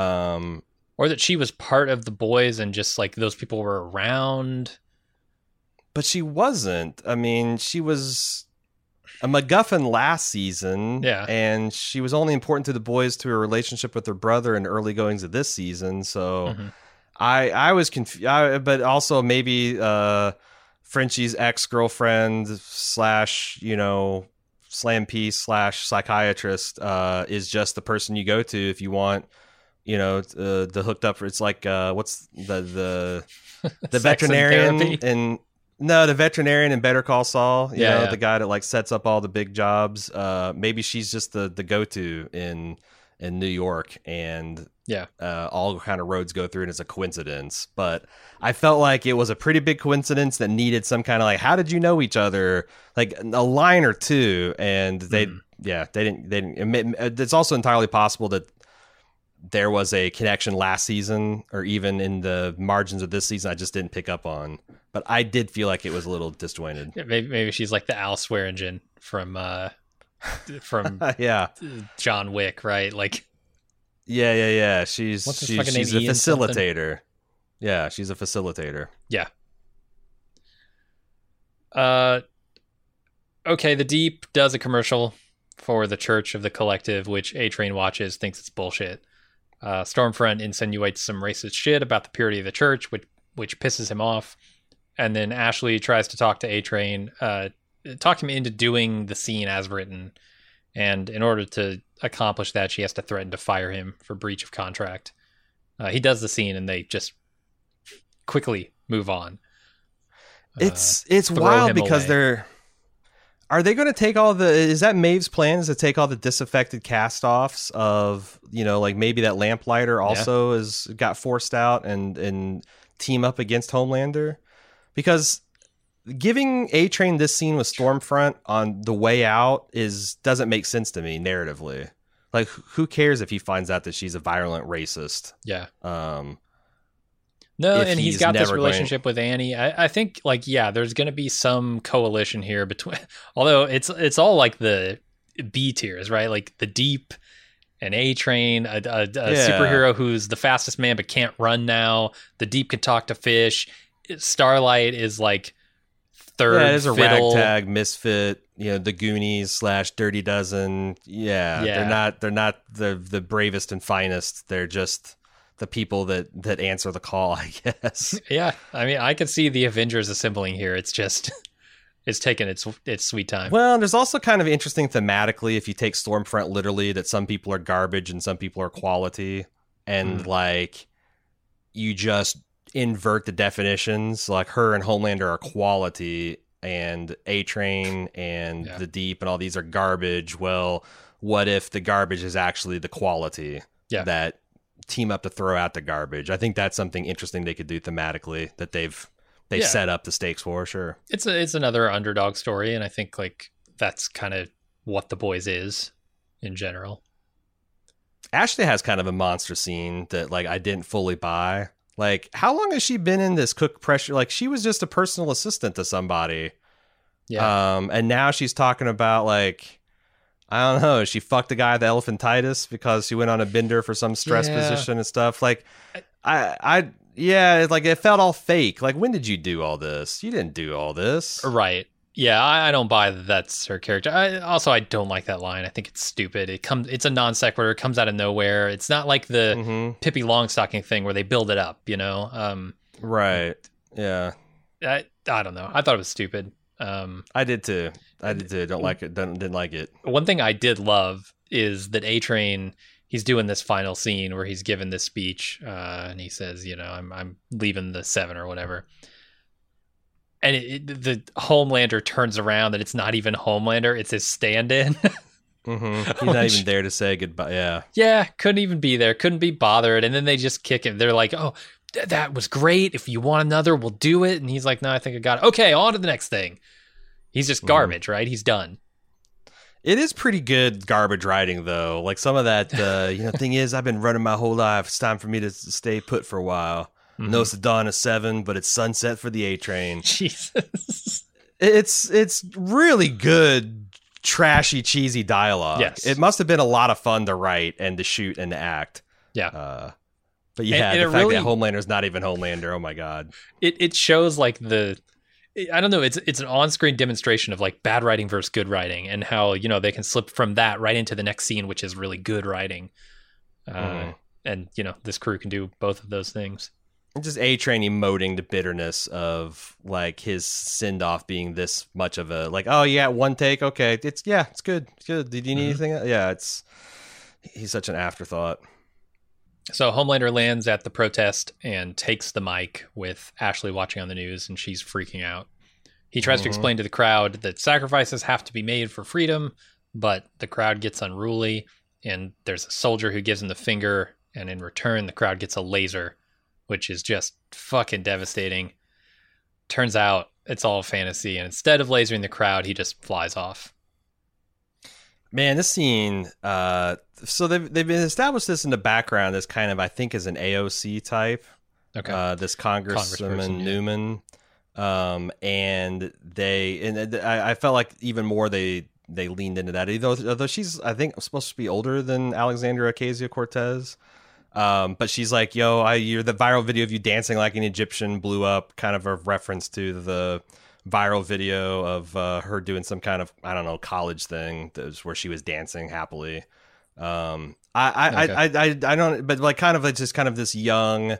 Or that she was part of the boys and just like those people were around. But she wasn't. I mean, she was a MacGuffin last season. Yeah. And she was only important to the boys through her relationship with her brother in the early goings of this season. So I was confused. But also maybe Frenchie's ex-girlfriend / slam piece / psychiatrist is just the person you go to if you want, the hooked up. It's like what's the veterinarian the veterinarian in Better Call Saul. You know, the guy that like sets up all the big jobs. Maybe she's just the go-to in New York, and all kind of roads go through, and it's a coincidence. But I felt like it was a pretty big coincidence that needed some kind of like, how did you know each other? Like a line or two, and they didn't. It's also entirely possible that there was a connection last season, or even in the margins of this season I just didn't pick up on. But I did feel like it was a little disjointed. Yeah, maybe she's like the Al Swearingen from John Wick, right? Like, yeah. She's a facilitator. Yeah, she's a facilitator. Yeah. Okay, the Deep does a commercial for the Church of the Collective, which A-Train watches, thinks it's bullshit. Stormfront insinuates some racist shit about the purity of the church, which pisses him off. And then Ashley tries to talk to A-Train, talk him into doing the scene as written. And in order to accomplish that, she has to threaten to fire him for breach of contract. He does the scene, and they just quickly move on. It's wild because are they going to take all is that Maeve's plan, is to take all the disaffected cast-offs of, like maybe that Lamplighter also got forced out and team up against Homelander? Because giving A-Train this scene with Stormfront on the way out doesn't make sense to me narratively. Like, who cares if he finds out that she's a virulent racist? Yeah. No, and he's got this relationship with Annie. I think, there's going to be some coalition here between. Although it's all like the B tiers, right? Like the Deep and A-Train, a superhero who's the fastest man but can't run now. The Deep can talk to fish. Starlight is like third. Yeah, it is a ragtag misfit. The Goonies / Dirty Dozen. Yeah. They're not the bravest and finest. They're just the people that answer the call, I guess. Yeah, I mean, I could see the Avengers assembling here. It's just it's taking its sweet time. Well, there's also kind of interesting thematically if you take Stormfront literally, that some people are garbage and some people are quality, and like you just invert the definitions. Like her and Homelander are quality, and A-Train and the Deep and all these are garbage. Well, what if the garbage is actually the quality that team up to throw out the garbage? I think that's something interesting they could do thematically that they've they set up the stakes for. Sure, it's another underdog story, and I think like that's kind of what The Boys is in general. Ashley has kind of a monster scene that like I didn't fully buy. Like, how long has she been in this cook pressure? Like, she was just a personal assistant to somebody. Yeah. And now she's talking about like, I don't know, she fucked a guy with elephantitis because she went on a bender for some stress position and stuff. Like, like it felt all fake. Like, when did you do all this? You didn't do all this. Right. Yeah, I don't buy that that's her character. I don't like that line. I think it's stupid. It's a non sequitur. It comes out of nowhere. It's not like the Pippi Longstocking thing where they build it up, you know? Right. Yeah. I don't know. I thought it was stupid. I did too. Don't like it. Didn't like it. One thing I did love is that A-Train, he's doing this final scene where he's given this speech, and he says, you know, I'm leaving the 7 or whatever. And the Homelander turns around and it's not even Homelander, it's his stand-in. He's not even there to say goodbye. Yeah. Yeah, couldn't even be there, couldn't be bothered. And then they just kick him. They're like, oh, that was great. If you want another, we'll do it. And he's like, no, I think I got it. Okay, on to the next thing. He's just garbage, right? He's done. It is pretty good garbage writing, though. Like some of that, thing is, I've been running my whole life. It's time for me to stay put for a while. No, it's the dawn of 7, but it's sunset for the A-Train. Jesus. It's really good, trashy, cheesy dialogue. Yes. It must have been a lot of fun to write and to shoot and to act. Yeah. But yeah, the fact that Homelander's not even Homelander, oh my God. It shows like I don't know, it's an on-screen demonstration of like bad writing versus good writing and how, you know, they can slip from that right into the next scene, which is really good writing. And, you know, this crew can do both of those things. Just A-Train emoting the bitterness of like his send-off being this much of a like, oh yeah, one take, okay, it's good, it's good. Did you need anything? Yeah, he's such an afterthought. So Homelander lands at the protest and takes the mic with Ashley watching on the news, and she's freaking out. He tries to explain to the crowd that sacrifices have to be made for freedom, but the crowd gets unruly, and there's a soldier who gives him the finger, and in return, the crowd gets a laser, which is just fucking devastating. Turns out it's all fantasy, and instead of lasering the crowd, he just flies off. Man, this scene, so they've been established this in the background as kind of, I think, as an AOC type. Okay. This Congressman Newman. And I felt like even more they leaned into that, although she's, I think, supposed to be older than Alexandria Ocasio-Cortez. But she's like, you're the viral video of you dancing like an Egyptian blew up, kind of a reference to the viral video of her doing some kind of, I don't know, college thing where she was dancing happily. I don't, but like kind of like just kind of this young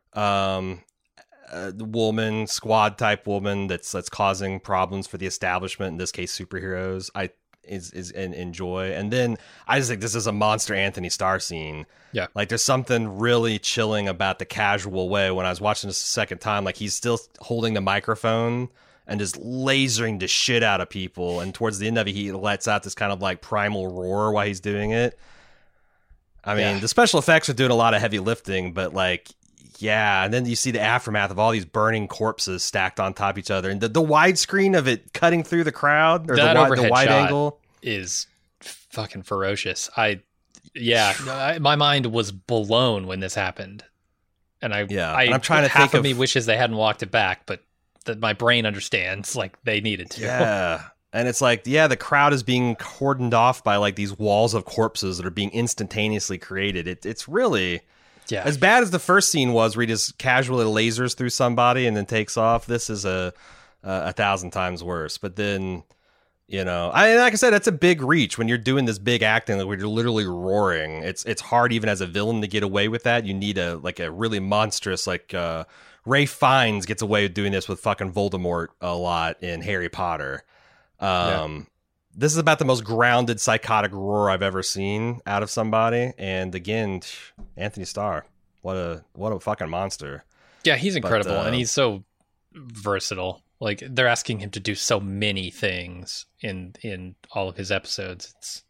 woman, squad type woman that's causing problems for the establishment, in this case superheroes. Is enjoy. And then I just think this is a monster Anthony Starr scene. Yeah. Like there's something really chilling about the casual way when I was watching this the second time, like he's still holding the microphone and just lasering the shit out of people. And towards the end of it, he lets out this kind of like primal roar while he's doing it. I mean, the special effects are doing a lot of heavy lifting, but like, yeah. And then you see the aftermath of all these burning corpses stacked on top of each other. And the widescreen of it cutting through the crowd, or the wide angle, is fucking ferocious. My mind was blown when this happened. And I'm trying to think of me wishes they hadn't walked it back, but that my brain understands like they needed to. Yeah. And it's like, the crowd is being cordoned off by like these walls of corpses that are being instantaneously created. It's really, as bad as the first scene was, where he just casually lasers through somebody and then takes off. This is a 1,000 times worse. But then, like I said, that's a big reach when you're doing this big acting, like where you're literally roaring. It's hard even as a villain to get away with that. You need a really monstrous, like Ralph Fiennes gets away with doing this with fucking Voldemort a lot in Harry Potter. This is about the most grounded psychotic roar I've ever seen out of somebody. And again, Anthony Starr, what a fucking monster. Yeah, he's incredible. And he's so versatile. Like they're asking him to do so many things in all of his episodes. It's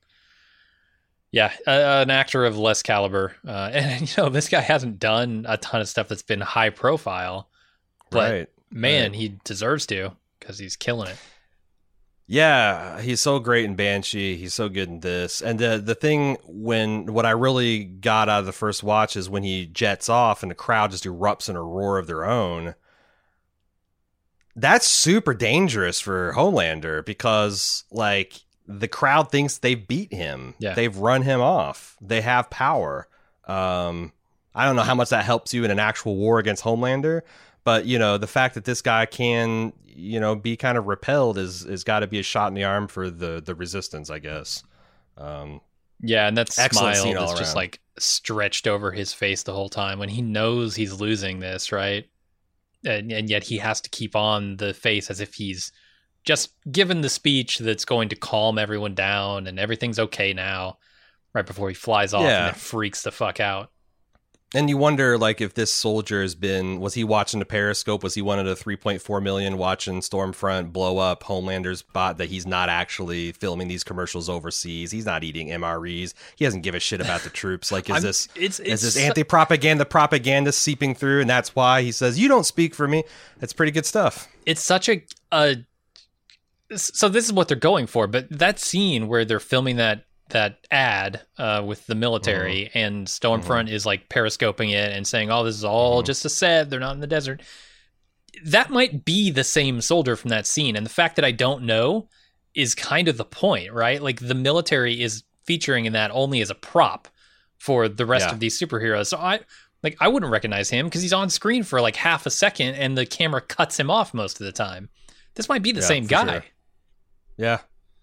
an actor of less caliber. And this guy hasn't done a ton of stuff that's been high profile, but Man, he deserves to, because he's killing it. Yeah, he's so great in Banshee. He's so good in this. And the thing what I really got out of the first watch is when he jets off and the crowd just erupts in a roar of their own. That's super dangerous for Homelander because, like, the crowd thinks they've beat him. Yeah. They've run him off. They have power. I don't know how much that helps you in an actual war against Homelander, but, you know, the fact that this guy can, you know, be kind of repelled is got to be a shot in the arm for the resistance, I guess. Yeah, and that smile is just around. like stretched over his face the whole time when he knows he's losing this, right? And yet he has to keep on the face as if he's just given the speech that's going to calm everyone down and everything's okay now, right before he flies off and then freaks the fuck out. And you wonder, like, if this soldier was he watching the Periscope? Was he one of the 3.4 million watching Stormfront blow up Homelander's bot, that he's not actually filming these commercials overseas? He's not eating MREs. He doesn't give a shit about the troops. Like, is this anti-propaganda seeping through? And that's why he says, you don't speak for me. That's pretty good stuff. It's such so this is what they're going for, but that scene where they're filming that ad with the military and Stormfront is like periscoping it and saying, oh, this is all just a set, they're not in the desert. That might be the same soldier from that scene. And the fact that I don't know is kind of the point, right? Like, the military is featuring in that only as a prop for the rest of these superheroes. So I wouldn't recognize him because he's on screen for like half a second and the camera cuts him off most of the time. This might be the same guy. Sure. Yeah.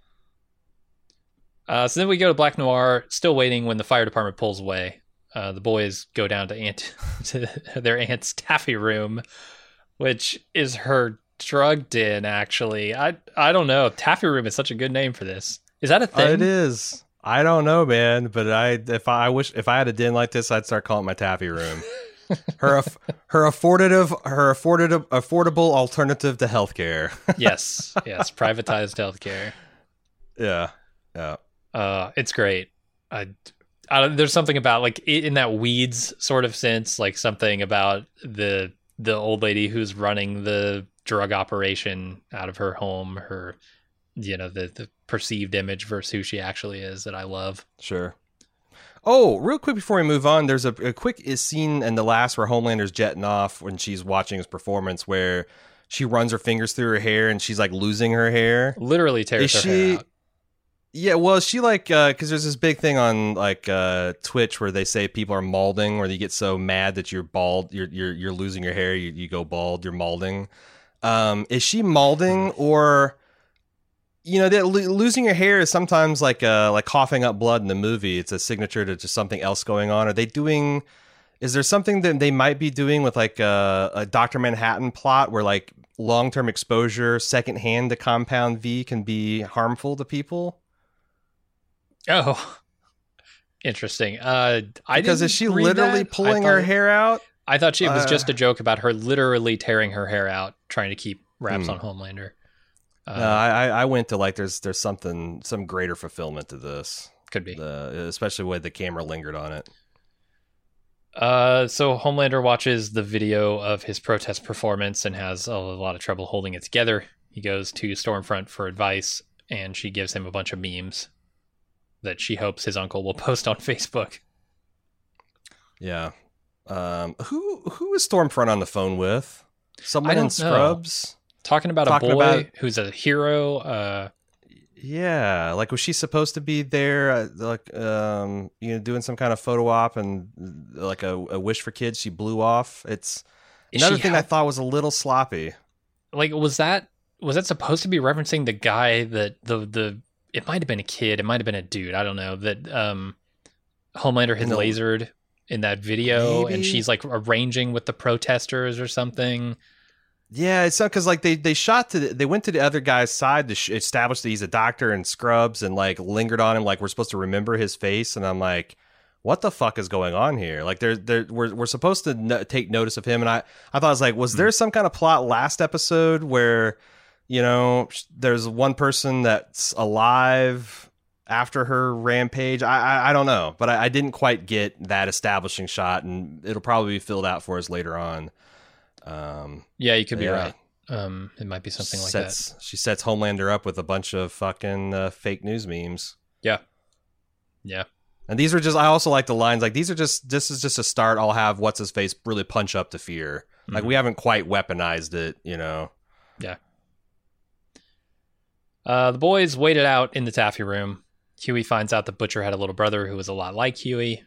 So then we go to Black Noir, still waiting when the fire department pulls away. The boys go down to their aunt's taffy room, which is her drugged in, actually. I don't know. Taffy room is such a good name for this. Is that a thing? It is. I don't know, man. But if I had a den like this, I'd start calling it my taffy room. her affordable alternative to healthcare. yes, privatized healthcare. Yeah. It's great. There's something about, like, in that Weeds sort of sense, like something about the old lady who's running the drug operation out of her home, her, you know, the perceived image versus who she actually is, that I love. Sure. Oh, real quick before we move on, there's a quick scene in the last where Homelander's jetting off when she's watching his performance where she runs her fingers through her hair and she's like losing her hair. Literally tears her hair out. Yeah, well, she like, because there's this big thing on like Twitch where they say people are balding, where you get so mad that you're bald, you're losing your hair, you go bald, you're balding. Is she balding, or, you know, losing your hair is sometimes like coughing up blood in the movie. It's a signature to just something else going on. Is there something that they might be doing with like a Dr. Manhattan plot where like long-term exposure secondhand to Compound V can be harmful to people? Oh, interesting. Because is she literally pulling her hair out? I thought it was just a joke about her literally tearing her hair out, trying to keep wraps on Homelander. I went to like there's some greater fulfillment to this. Could be, especially when the camera lingered on it. So Homelander watches the video of his protest performance and has a lot of trouble holding it together. He goes to Stormfront for advice, and she gives him a bunch of memes that she hopes his uncle will post on Facebook. Yeah. Who is Stormfront on the phone with? Someone in Scrubs? Talking about a boy who's a hero. Yeah, like, was she supposed to be there, like, doing some kind of photo op and like a wish for kids? She blew off. It's another thing I thought was a little sloppy. Like, was that supposed to be referencing the guy that it might have been a kid, it might have been a dude, I don't know, that Homelander had lasered in that video? Maybe? And she's like arranging with the protesters or something. Yeah, it's not because like they went to the other guy's side to establish that he's a doctor in Scrubs and like lingered on him like we're supposed to remember his face, and I'm like, what the fuck is going on here? Like we're supposed to take notice of him, and I thought I was like, was there some kind of plot last episode where, you know, there's one person that's alive after her rampage? I don't know, but I didn't quite get that establishing shot, and it'll probably be filled out for us later on. Yeah, you could be right. It might be something like that. She sets Homelander up with a bunch of fucking fake news memes. Yeah. And these are just, I also like the lines, like, this is just a start. I'll have what's-his-face really punch up to fear. Like, we haven't quite weaponized it, you know? Yeah. The boys waited out in the taffy room. Huey finds out the Butcher had a little brother who was a lot like Huey.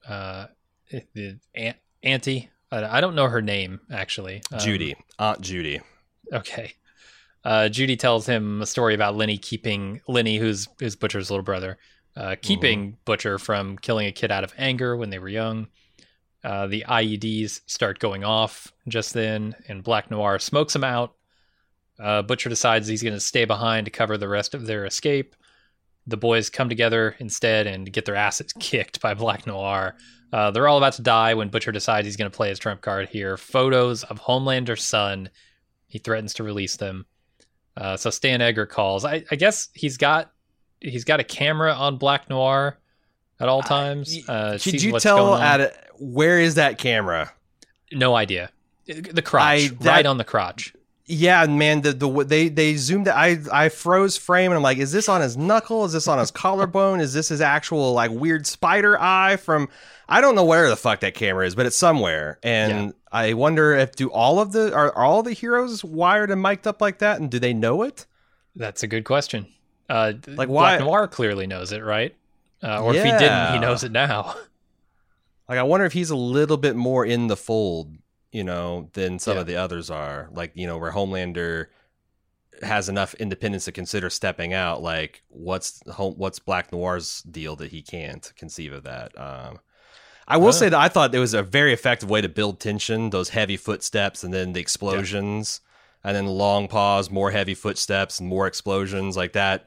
The auntie, I don't know her name, actually. Judy. Aunt Judy. Okay. Judy tells him a story about Lenny, who's Butcher's little brother, keeping Butcher from killing a kid out of anger when they were young. The IEDs start going off just then, and Black Noir smokes him out. Butcher decides he's going to stay behind to cover the rest of their escape. The boys come together instead and get their asses kicked by Black Noir. They're all about to die when Butcher decides he's going to play his trump card here. Photos of Homelander's son. He threatens to release them. So Stan Edgar calls. I guess he's got a camera on Black Noir at all times. Could you tell where is that camera? No idea. The crotch, right on the crotch. Yeah, man. They zoomed it. I froze frame and I'm like, is this on his knuckle? Is this on his collarbone? Is this his actual like weird spider eye from? I don't know where the fuck that camera is, but it's somewhere. And I wonder if are all the heroes wired and mic'd up like that, and do they know it? That's a good question. Like why? Black Noir clearly knows it, right? Or if he didn't, he knows it now. Like I wonder if he's a little bit more in the fold, you know, than some of the others are. Like, you know, where Homelander has enough independence to consider stepping out. Like, what's Black Noir's deal that he can't conceive of that? I will say that I thought it was a very effective way to build tension, those heavy footsteps and then the explosions and then long pause, more heavy footsteps and more explosions like that.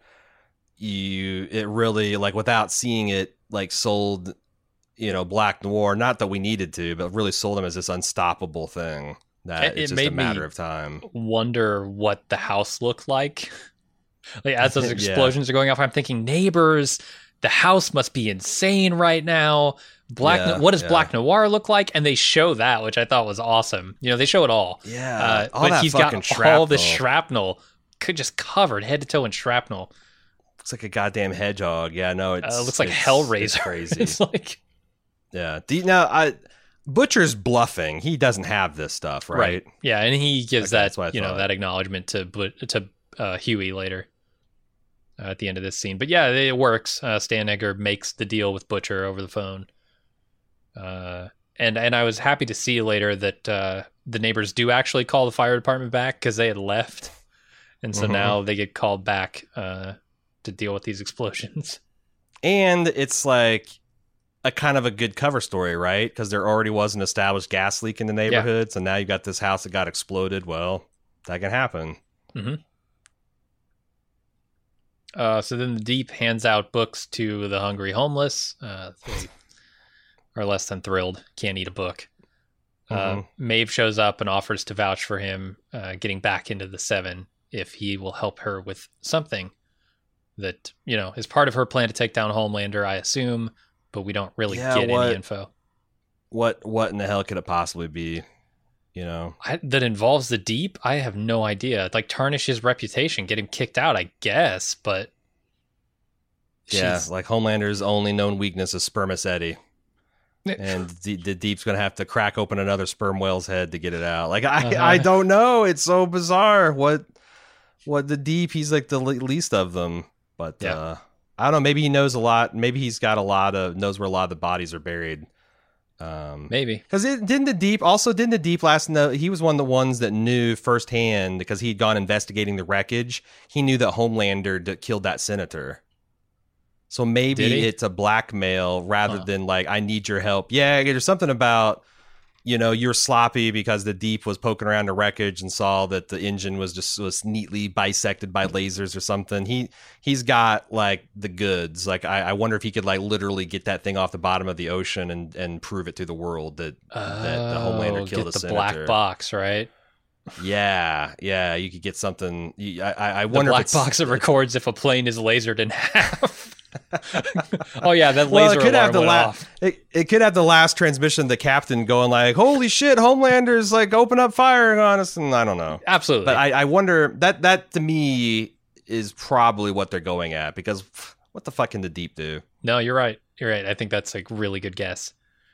It really, like, without seeing it, like, sold, you know, Black Noir, not that we needed to, but really sold him as this unstoppable thing that it's just a matter of time. Wonder what the house looked like. Like, as those explosions are going off, I'm thinking, neighbors, the house must be insane right now. What does Black Noir look like? And they show that, which I thought was awesome. You know, they show it all. Yeah, all but he's got all the shrapnel, just covered head to toe in shrapnel. Looks like a goddamn hedgehog. Yeah, no, it looks like Hellraiser. It's crazy. It's like, Butcher's bluffing. He doesn't have this stuff, right? Yeah, and he gives that acknowledgement to Huey later at the end of this scene. But yeah, it works. Stan Edgar makes the deal with Butcher over the phone. And I was happy to see later that the neighbors do actually call the fire department back because they had left, and so now they get called back to deal with these explosions. And it's like a kind of a good cover story, right? Because there already was an established gas leak in the neighborhood, so now you've got this house that got exploded. Well, that can happen. So then the Deep hands out books to the hungry homeless. They are less than thrilled. Can't eat a book. Maeve shows up and offers to vouch for him getting back into the Seven if he will help her with something that, you know, is part of her plan to take down Homelander, I assume, but we don't really get any info. What in the hell could it possibly be? You know, that involves the Deep? I have no idea. Like, tarnish his reputation, get him kicked out, I guess, but like Homelander's only known weakness is spermaceti. And the Deep's going to have to crack open another sperm whale's head to get it out. Like, I don't know. It's so bizarre. What the Deep, he's like the least of them. But I don't know. Maybe he knows a lot. Maybe he's got knows where a lot of the bodies are buried. Maybe. Because didn't the Deep last know, he was one of the ones that knew firsthand because he'd gone investigating the wreckage. He knew that Homelander killed that senator. So maybe it's a blackmail rather than like, I need your help. Yeah, there's something about, you know, you're sloppy because the Deep was poking around the wreckage and saw that the engine was neatly bisected by lasers or something. He's got like the goods. Like I wonder if he could like literally get that thing off the bottom of the ocean and prove it to the world that the Homelander killed a senator. Black box, right? Yeah, you could get something. I wonder. The black box that records if a plane is lasered in half. Oh yeah, that Well, laser alarm went off. It could have the last transmission, the captain going like, "Holy shit, Homelander's like open up fire on us," and I don't know. Absolutely, but I wonder that to me is probably what they're going at, because what the fuck can the Deep do? No, you're right. You're right. I think that's a really good guess.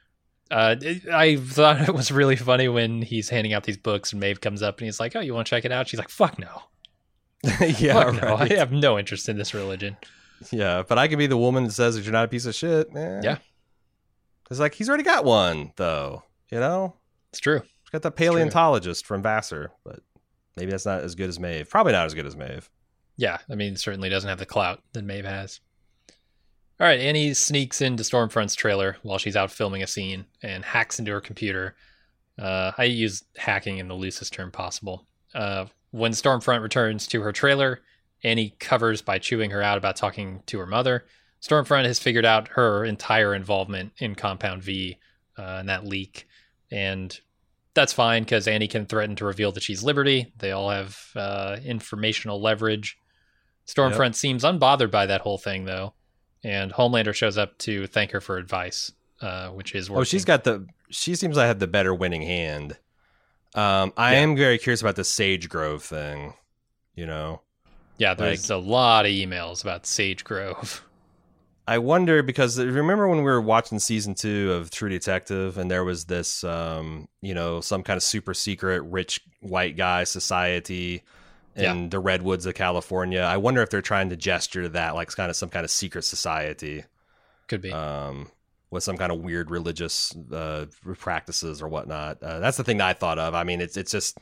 I thought it was really funny when he's handing out these books and Maeve comes up and he's like, "Oh, you want to check it out?" She's like, "Fuck no." Yeah, Fuck no. right. I have no interest in this religion. Yeah, but I can be the woman that says that you're not a piece of shit. Yeah. It's like, he's already got one, though. You know? It's true. He's got that paleontologist from Vassar, but maybe that's not as good as Maeve. Probably not as good as Maeve. Yeah, I mean, it certainly doesn't have the clout that Maeve has. All right, Annie sneaks into Stormfront's trailer while she's out filming a scene and hacks into her computer. I use hacking in the loosest term possible. When Stormfront returns to her trailer, Annie covers by chewing her out about talking to her mother. Stormfront has figured out her entire involvement in Compound V and that leak. And that's fine because Annie can threaten to reveal that she's Liberty. They all have informational leverage. Stormfront seems unbothered by that whole thing, though. And Homelander shows up to thank her for advice, which is working. Oh, she seems like had the better winning hand. I am very curious about the Sage Grove thing, you know? Yeah, there's a lot of emails about Sage Grove. I wonder, because remember when we were watching season 2 of True Detective and there was this, some kind of super secret rich white guy society in the redwoods of California. I wonder if they're trying to gesture to that, like kind of some kind of secret society. Could be. With some kind of weird religious practices or whatnot. That's the thing that I thought of. I mean, it's just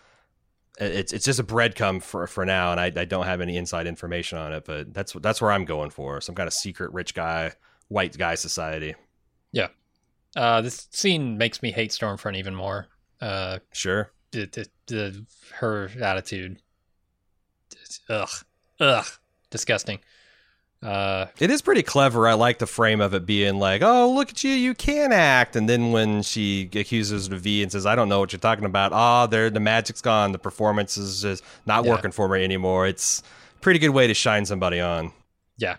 a breadcrumb for now, and I don't have any inside information on it, but that's where I'm going for. Some kind of secret rich guy, white guy society. Yeah. This scene makes me hate Stormfront even more. Sure. Her attitude. Ugh. Disgusting. It is pretty clever. I like the frame of it being like, "Oh, look at you, you can act." And then when she accuses her of V and says, "I don't know what you're talking about. The magic's gone. The performance is just not working for me anymore." It's a pretty good way to shine somebody on. Yeah.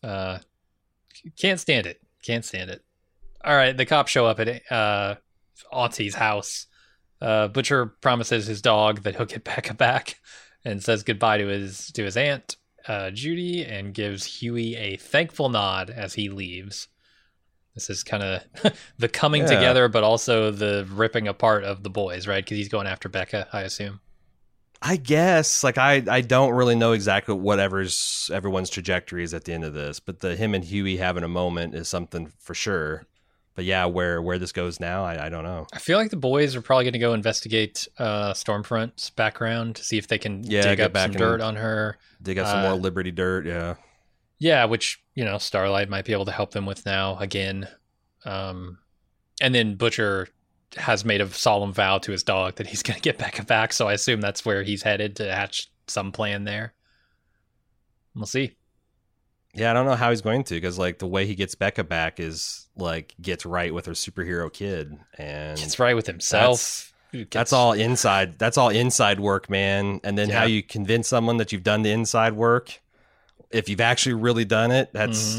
Can't stand it. All right, the cops show up at Auntie's house. Butcher promises his dog that he'll get Becca back and says goodbye to his aunt, Judy, and gives Huey a thankful nod as he leaves. This is kind of the coming together, but also the ripping apart of the boys, right? Because he's going after Becca, I assume. I guess. Like, I don't really know exactly what everyone's trajectory is at the end of this, but him and Huey having a moment is something for sure. But yeah, where this goes now, I don't know. I feel like the boys are probably going to go investigate Stormfront's background to see if they can dig up some dirt on her. Dig up some more Liberty dirt, yeah. Yeah, which, Starlight might be able to help them with now again. And then Butcher has made a solemn vow to his dog that he's going to get Becca back, so I assume that's where he's headed to hatch some plan there. We'll see. Yeah, I don't know how he's going to, because the way he gets Becca back is gets right with her superhero kid and gets right with himself. That's all inside. That's all inside work, man. And then how you convince someone that you've done the inside work, if you've actually really done it. That's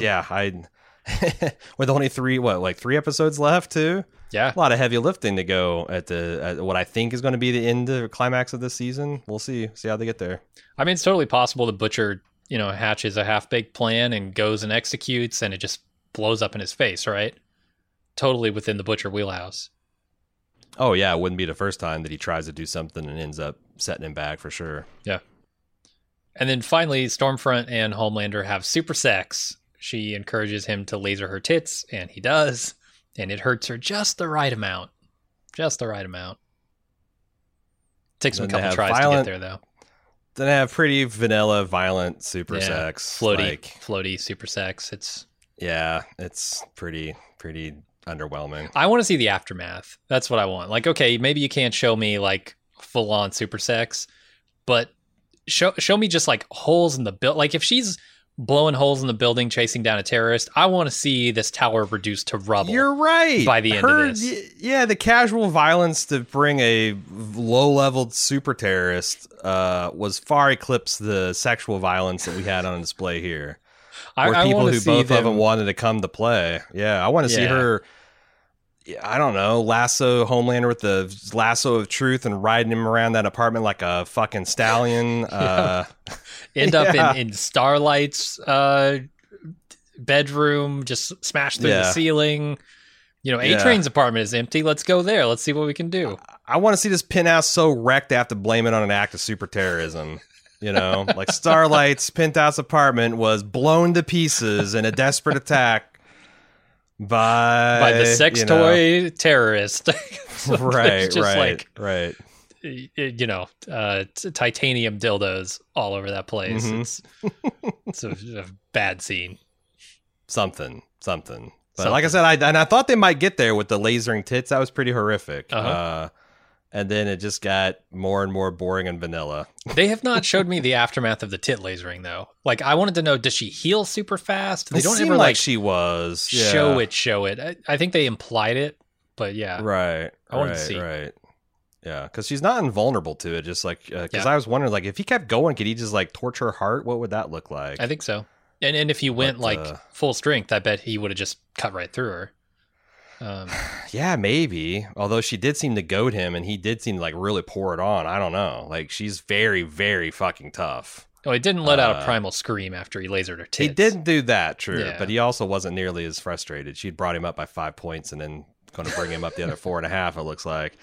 with only 3 episodes left too. Yeah, a lot of heavy lifting to go at what I think is going to be the end of climax of this season. We'll see how they get there. I mean, it's totally possible that Butcher hatches a half-baked plan and goes and executes, and it just blows up in his face, right? Totally within the Butcher wheelhouse. Oh, yeah, it wouldn't be the first time that he tries to do something and ends up setting him back, for sure. Yeah. And then finally, Stormfront and Homelander have super sex. She encourages him to laser her tits, and he does, and it hurts her just the right amount. Just the right amount. Takes him a couple tries to get there, though. Then they have pretty vanilla, violent super sex. Floaty super sex. It's pretty underwhelming. I want to see the aftermath. That's what I want. Okay, maybe you can't show me full on super sex, but show me just holes in the build. If she's blowing holes in the building, chasing down a terrorist, I want to see this tower reduced to rubble. You're right. By the end of this. Yeah, the casual violence to bring a low-leveled super terrorist was far eclipsed the sexual violence that we had on display here. Were people who both of them wanted to come to play. Yeah, I want to see her, I don't know, lasso Homelander with the lasso of truth and riding him around that apartment like a fucking stallion. End up in Starlight's bedroom, just smash through the ceiling. You know, A-Train's apartment is empty. Let's go there. Let's see what we can do. I want to see this penthouse so wrecked I have to blame it on an act of super terrorism. You know, like Starlight's penthouse apartment was blown to pieces in a desperate attack by the sex toy terrorist. So right. You know, titanium dildos all over that place. Mm-hmm. It's a bad scene. Something. But like I said, I thought they might get there with the lasering tits. That was pretty horrific. And then it just got more and more boring and vanilla. They have not showed me the aftermath of the tit lasering, though. Like, I wanted to know, does she heal super fast? They don't ever like she was. Show it. I think they implied it, but yeah. Right. I wanted to see. Right. Yeah, because she's not invulnerable to it. Just like, because I was wondering, like, if he kept going, could he just like torture her heart? What would that look like? I think so. And if he went full strength, I bet he would have just cut right through her. Yeah, maybe. Although she did seem to goad him, and he did seem to like really pour it on. I don't know. Like, she's very, very fucking tough. Oh, he didn't let out a primal scream after he lasered her tits. He didn't do that, true. Yeah. But he also wasn't nearly as frustrated. She'd brought him up by 5 points, and then going to bring him up the other 4.5. It looks like.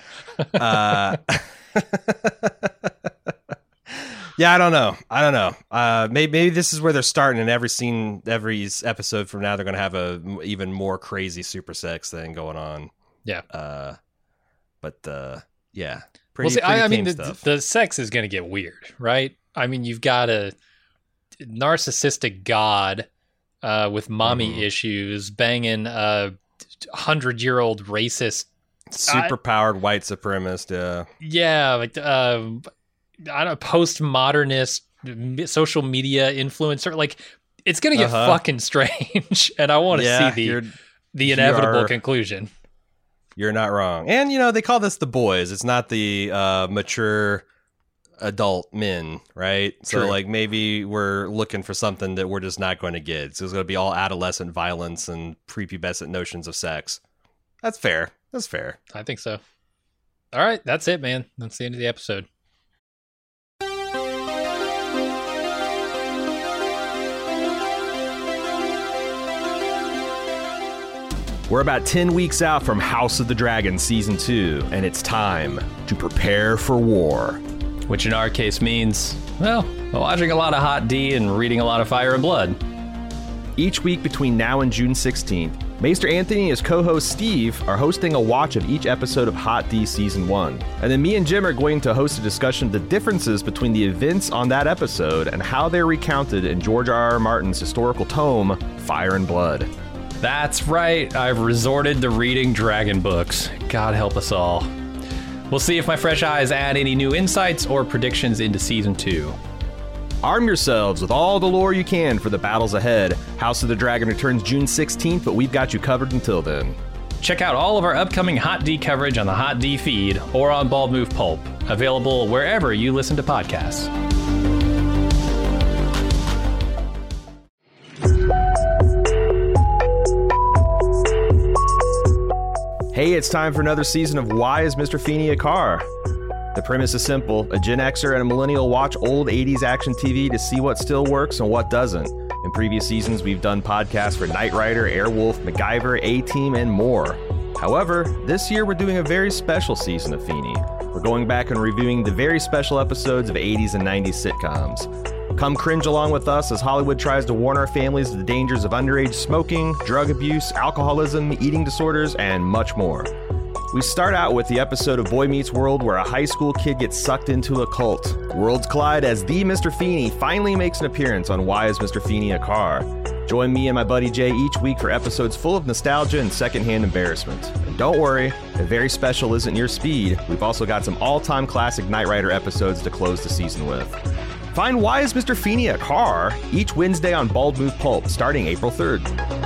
Yeah, I don't know. Maybe this is where they're starting, and every episode from now, they're going to have a even more crazy super sex thing going on. Yeah. Yeah. Pretty the sex is going to get weird, right? I mean, you've got a narcissistic god with mommy issues banging a 100-year-old racist, super-powered white supremacist. Yeah, like I don't know, postmodernist social media influencer. Like, it's gonna get fucking strange, and I want to see the inevitable conclusion. You're not wrong. And you know, they call this the boys. It's not the mature adult men, right? True. So like, maybe we're looking for something that we're just not going to get. So it's going to be all adolescent violence and prepubescent notions of sex. That's fair. I think so. All right, that's it, man. That's the end of the episode. We're about 10 weeks out from House of the Dragon Season 2, and it's time to prepare for war. Which in our case means, well, watching a lot of Hot D and reading a lot of Fire and Blood. Each week between now and June 16th, Maester Anthony and his co-host Steve are hosting a watch of each episode of Hot D Season 1. And then me and Jim are going to host a discussion of the differences between the events on that episode and how they're recounted in George R.R. Martin's historical tome, Fire and Blood. That's right, I've resorted to reading dragon books. God help us all. We'll see if my fresh eyes add any new insights or predictions into Season 2. Arm yourselves with all the lore you can for the battles ahead. House of the Dragon returns June 16th, but we've got you covered until then. Check out all of our upcoming Hot D coverage on the Hot D feed or on Bald Move Pulp, available wherever you listen to podcasts. Hey, it's time for another season of Why is Mr. Feeney a Car? The premise is simple. A Gen Xer and a millennial watch old 80s action TV to see what still works and what doesn't. In previous seasons, we've done podcasts for Knight Rider, Airwolf, MacGyver, A-Team, and more. However, this year we're doing a very special season of Feeney. We're going back and reviewing the very special episodes of 80s and 90s sitcoms. Come cringe along with us as Hollywood tries to warn our families of the dangers of underage smoking, drug abuse, alcoholism, eating disorders, and much more. We start out with the episode of Boy Meets World where a high school kid gets sucked into a cult. Worlds collide as the Mr. Feeney finally makes an appearance on Why is Mr. Feeney a Car? Join me and my buddy Jay each week for episodes full of nostalgia and secondhand embarrassment. And don't worry, if very special isn't your speed, we've also got some all-time classic Knight Rider episodes to close the season with. Find Why is Mr. Feeney a Car? Each Wednesday on Bald Move Pulp, starting April 3rd.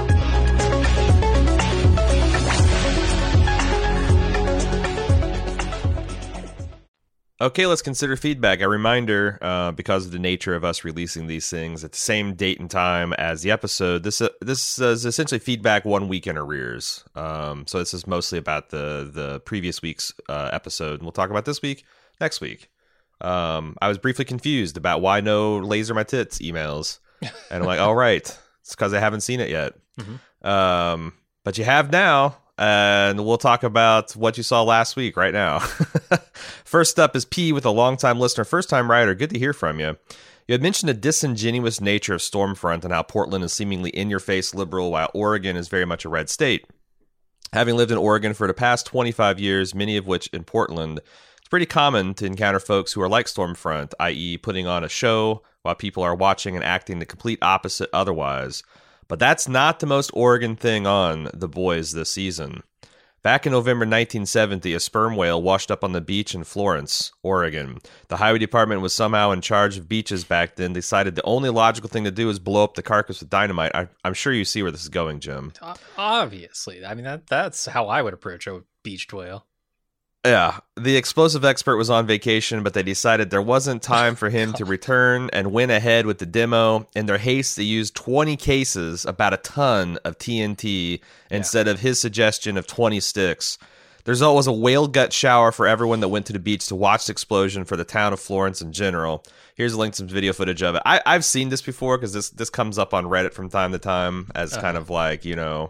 Okay, let's consider feedback. A reminder, because of the nature of us releasing these things at the same date and time as the episode, this is essentially feedback 1 week in arrears. So this is mostly about the previous week's episode, and we'll talk about this week next week. I was briefly confused about why no laser my tits emails, and I'm like, all right, it's because I haven't seen it yet. Mm-hmm. But you have now. And we'll talk about what you saw last week right now. First up is P with a longtime listener, first-time writer. Good to hear from you. You had mentioned the disingenuous nature of Stormfront and how Portland is seemingly in-your-face liberal while Oregon is very much a red state. Having lived in Oregon for the past 25 years, many of which in Portland, it's pretty common to encounter folks who are like Stormfront, i.e. putting on a show while people are watching and acting the complete opposite otherwise. But that's not the most Oregon thing on The Boys this season. Back in November 1970, a sperm whale washed up on the beach in Florence, Oregon. The highway department was somehow in charge of beaches back then, decided the only logical thing to do is blow up the carcass with dynamite. I'm sure you see where this is going, Jim. Obviously. I mean, that's how I would approach a beached whale. Yeah, the explosive expert was on vacation, but they decided there wasn't time for him to return and went ahead with the demo. In their haste, they used 20 cases, about a ton of TNT, instead of his suggestion of 20 sticks. The result was a whale gut shower for everyone that went to the beach to watch the explosion for the town of Florence in general. Here's a link to some video footage of it. I've seen this before because this comes up on Reddit from time to time as kind of like,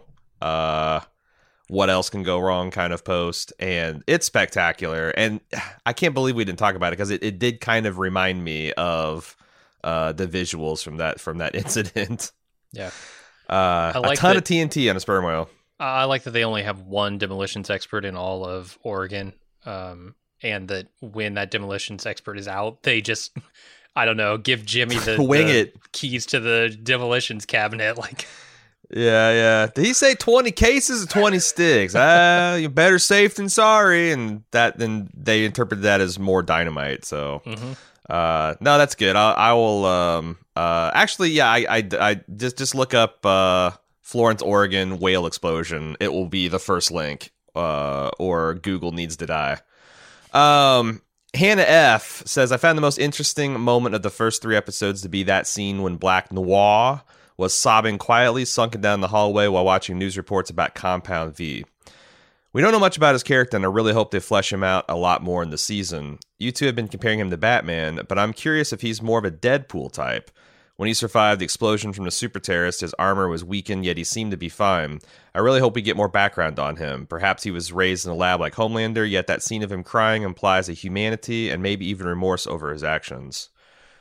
what else can go wrong kind of post, and it's spectacular. And I can't believe we didn't talk about it because it did kind of remind me of the visuals from that incident. Yeah, I like a ton of TNT on a sperm whale. I like that they only have one demolitions expert in all of Oregon, and that when that demolitions expert is out, they just, I don't know, give Jimmy the keys to the demolitions cabinet, like. Yeah. Did he say 20 cases or 20 sticks? You're better safe than sorry. And then they interpreted that as more dynamite. So, no, that's good. I will. Actually, yeah. I just look up Florence, Oregon whale explosion. It will be the first link. Or Google needs to die. Hannah F says, I found the most interesting moment of the first 3 episodes to be that scene when Black Noir was sobbing quietly, sunken down the hallway while watching news reports about Compound V. We don't know much about his character, and I really hope they flesh him out a lot more in the season. You two have been comparing him to Batman, but I'm curious if he's more of a Deadpool type. When he survived the explosion from the super terrorist, his armor was weakened, yet he seemed to be fine. I really hope we get more background on him. Perhaps he was raised in a lab like Homelander, yet that scene of him crying implies a humanity and maybe even remorse over his actions.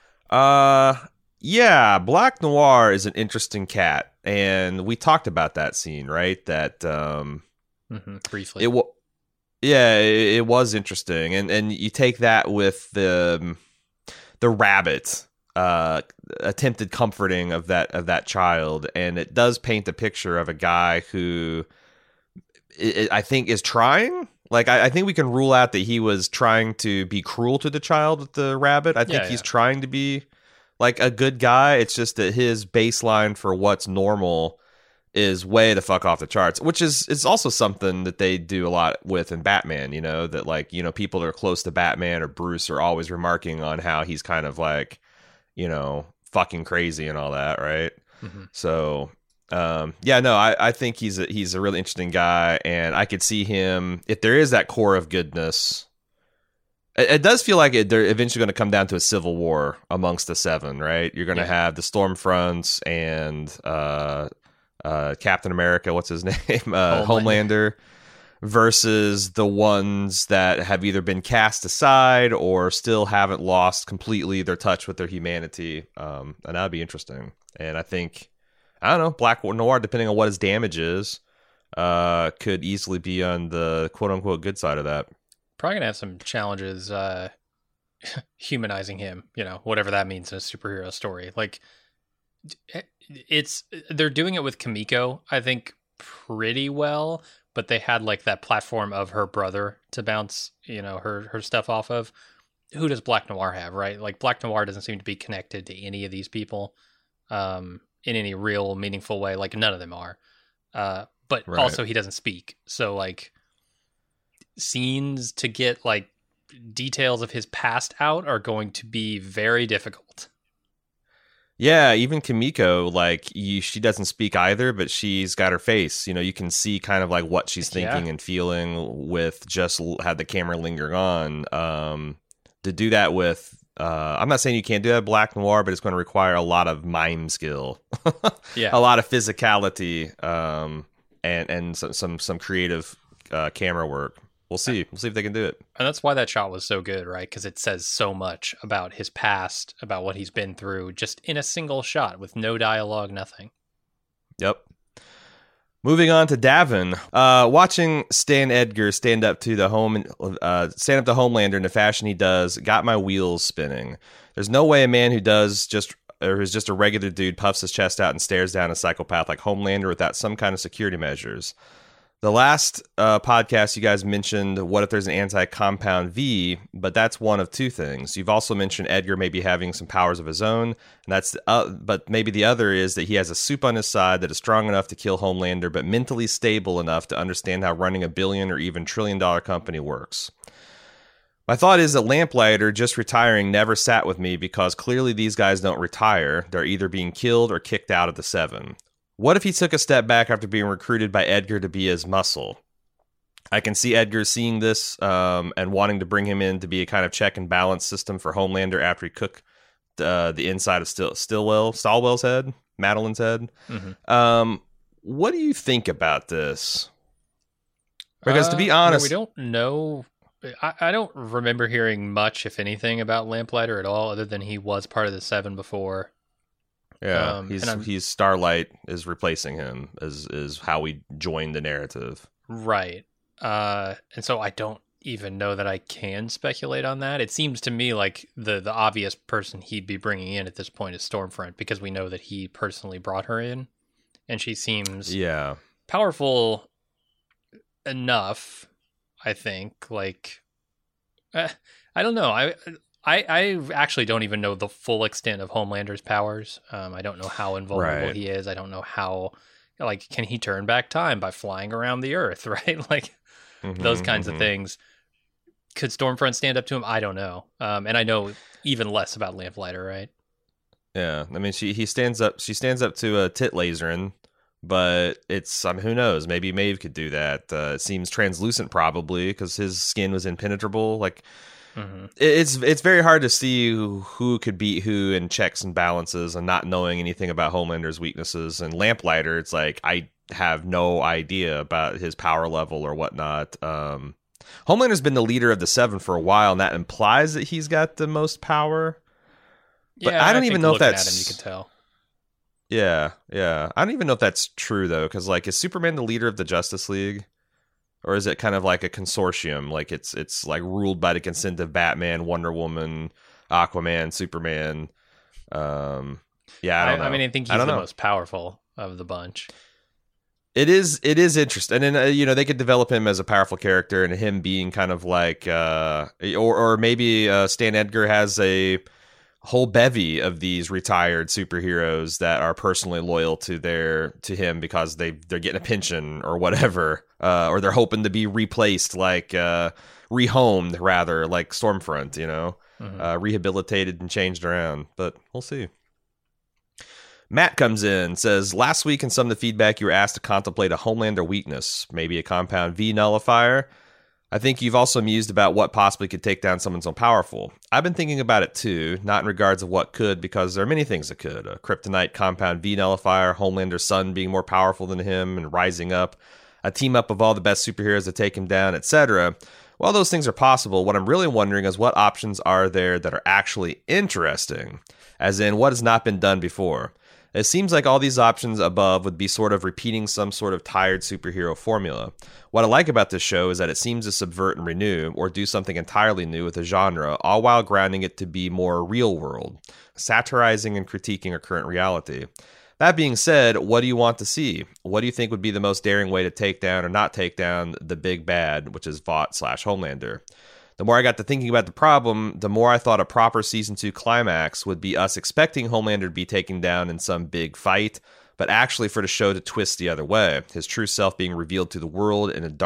Yeah, Black Noir is an interesting cat, and we talked about that scene, right? That briefly. It was interesting, and you take that with the rabbit attempted comforting of that child, and it does paint a picture of a guy who I think is trying. Like, I think we can rule out that he was trying to be cruel to the child with the rabbit. I think he's trying to be like a good guy. It's just that his baseline for what's normal is way the fuck off the charts, which is also something that they do a lot with in Batman, that like, people that are close to Batman or Bruce are always remarking on how he's kind of like, fucking crazy and all that. Right. Mm-hmm. So, I think he's a really interesting guy, and I could see him, if there is that core of goodness. It does feel like they're eventually going to come down to a civil war amongst the 7, right? You're going to have the Stormfronts and Captain America, what's his name? Homelander, versus the ones that have either been cast aside or still haven't lost completely their touch with their humanity. And that'd be interesting. And I think, I don't know, Black Noir, depending on what his damage is, could easily be on the quote-unquote good side of that. Probably gonna have some challenges humanizing him, whatever that means in a superhero story. Like, they're doing it with Kimiko, I think, pretty well, but they had like that platform of her brother to bounce, her stuff off of. Who does Black Noir have, right? Like, Black Noir doesn't seem to be connected to any of these people in any real meaningful way. Like, none of them are. But also he doesn't speak. So like, scenes to get like details of his past out are going to be very difficult. Yeah, even Kimiko, like she doesn't speak either, but she's got her face. You know, you can see kind of like what she's thinking and feeling with just had the camera lingering on. To do that with, I'm not saying you can't do that with Black Noir, but it's going to require a lot of mime skill, a lot of physicality, and some creative camera work. We'll see. We'll see if they can do it. And that's why that shot was so good, right? Because it says so much about his past, about what he's been through, just in a single shot with no dialogue, nothing. Yep. Moving on to Davin. Watching Stan Edgar stand up to Homelander in the fashion he does got my wheels spinning. There's no way a man who's just a regular dude puffs his chest out and stares down a psychopath like Homelander without some kind of security measures. The last podcast you guys mentioned, what if there's an anti-compound V, but that's one of two things. You've also mentioned Edgar maybe having some powers of his own, and but maybe the other is that he has a soup on his side that is strong enough to kill Homelander, but mentally stable enough to understand how running a billion or even $1 trillion company works. My thought is that Lamplighter just retiring never sat with me because clearly these guys don't retire. They're either being killed or kicked out of the Seven. What if he took a step back after being recruited by Edgar to be his muscle? I can see Edgar seeing this and wanting to bring him in to be a kind of check and balance system for Homelander after he cooked the inside of Stallwell's head, Madeline's head. Mm-hmm. What do you think about this? Because to be honest... we don't know... I don't remember hearing much, if anything, about Lamplighter at all, other than he was part of the Seven before. Yeah, he's Starlight is replacing him is how we joined the narrative. Right. And so I don't even know that I can speculate on that. It seems to me like the obvious person he'd be bringing in at this point is Stormfront, because we know that he personally brought her in, and she seems powerful enough, I think. Like, I don't know. I actually don't even know the full extent of Homelander's powers. I don't know how invulnerable he is. I don't know how, like, can he turn back time by flying around the Earth, right? Like, those kinds of things. Could Stormfront stand up to him? I don't know. And I know even less about Lamplighter, right? Yeah, I mean, she stands up to a tit lasering, but it's, I mean, who knows? Maybe Maeve could do that. It seems translucent probably because his skin was impenetrable. Like, it's very hard to see who could beat who in checks and balances and not knowing anything about Homelander's weaknesses. And Lamplighter, it's like, I have no idea about his power level or whatnot. Homelander's been the leader of the Seven for a while, and that implies that he's got the most power. But yeah, I don't even know if that's... At him, you can tell. Yeah. I don't even know if that's true, though, because, like, is Superman the leader of the Justice League? Or is it kind of like a consortium? Like, it's like ruled by the consent of Batman, Wonder Woman, Aquaman, Superman. I don't know. I mean, I think he's the most powerful of the bunch. It is interesting. And then, they could develop him as a powerful character, and him being kind of like, or maybe Stan Edgar has a whole bevy of these retired superheroes that are personally loyal to him because they're getting a pension or whatever, or they're hoping to be replaced, like rehomed rather, like Stormfront, rehabilitated and changed around. But we'll see. Matt comes in, says, last week in some of the feedback you were asked to contemplate a Homelander weakness, maybe a compound V nullifier. I think you've also mused about what possibly could take down someone so powerful. I've been thinking about it too, not in regards of what could, because there are many things that could. A kryptonite compound V nullifier, Homelander's son being more powerful than him and rising up, a team up of all the best superheroes to take him down, etc. While those things are possible, what I'm really wondering is what options are there that are actually interesting, as in what has not been done before. It seems like all these options above would be sort of repeating some sort of tired superhero formula. What I like about this show is that it seems to subvert and renew, or do something entirely new with a genre, all while grounding it to be more real world, satirizing and critiquing our current reality. That being said, what do you want to see? What do you think would be the most daring way to take down or not take down the big bad, which is Vought/Homelander? The more I got to thinking about the problem, the more I thought a proper Season 2 climax would be us expecting Homelander to be taken down in some big fight, but actually for the show to twist the other way, his true self being revealed to the world in a dark,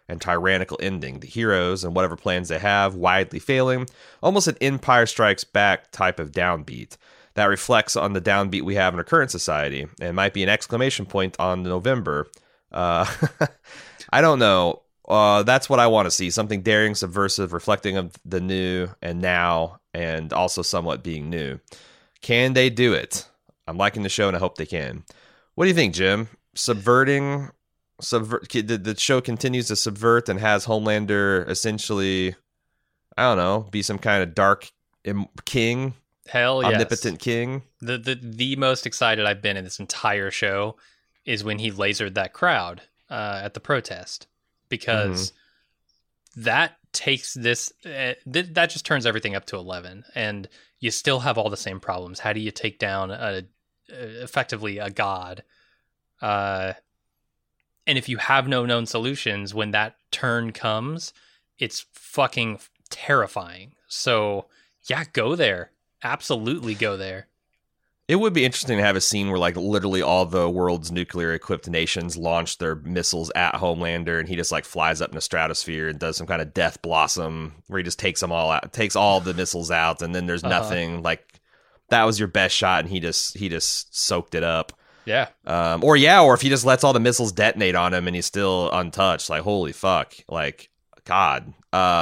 and tyrannical ending. The heroes and whatever plans they have widely failing, almost an Empire Strikes Back type of downbeat that reflects on the downbeat we have in our current society, and might be an exclamation point on November. I don't know. That's what I want to see. Something daring, subversive, reflecting of the new and now, and also somewhat being new. Can they do it? I'm liking the show, and I hope they can. What do you think, Jim? The show continues to subvert and has Homelander essentially, I don't know, be some kind of dark king? Hell yes. Omnipotent king. The most excited I've been in this entire show is when he lasered that crowd at the protest, because that takes this that just turns everything up to 11, and you still have all the same problems. How do you take down effectively a god? And if you have no known solutions, when that turn comes, it's fucking terrifying. So yeah, go there. Absolutely go there. It would be interesting to have a scene where, like, literally all the world's nuclear-equipped nations launch their missiles at Homelander, and he just, like, flies up in the stratosphere and does some kind of death blossom where he just takes them all out, takes all the missiles out, and then there's nothing. Like, that was your best shot, and he just soaked it up. Yeah. Or if he just lets all the missiles detonate on him and he's still untouched. Like, holy fuck. Like, God.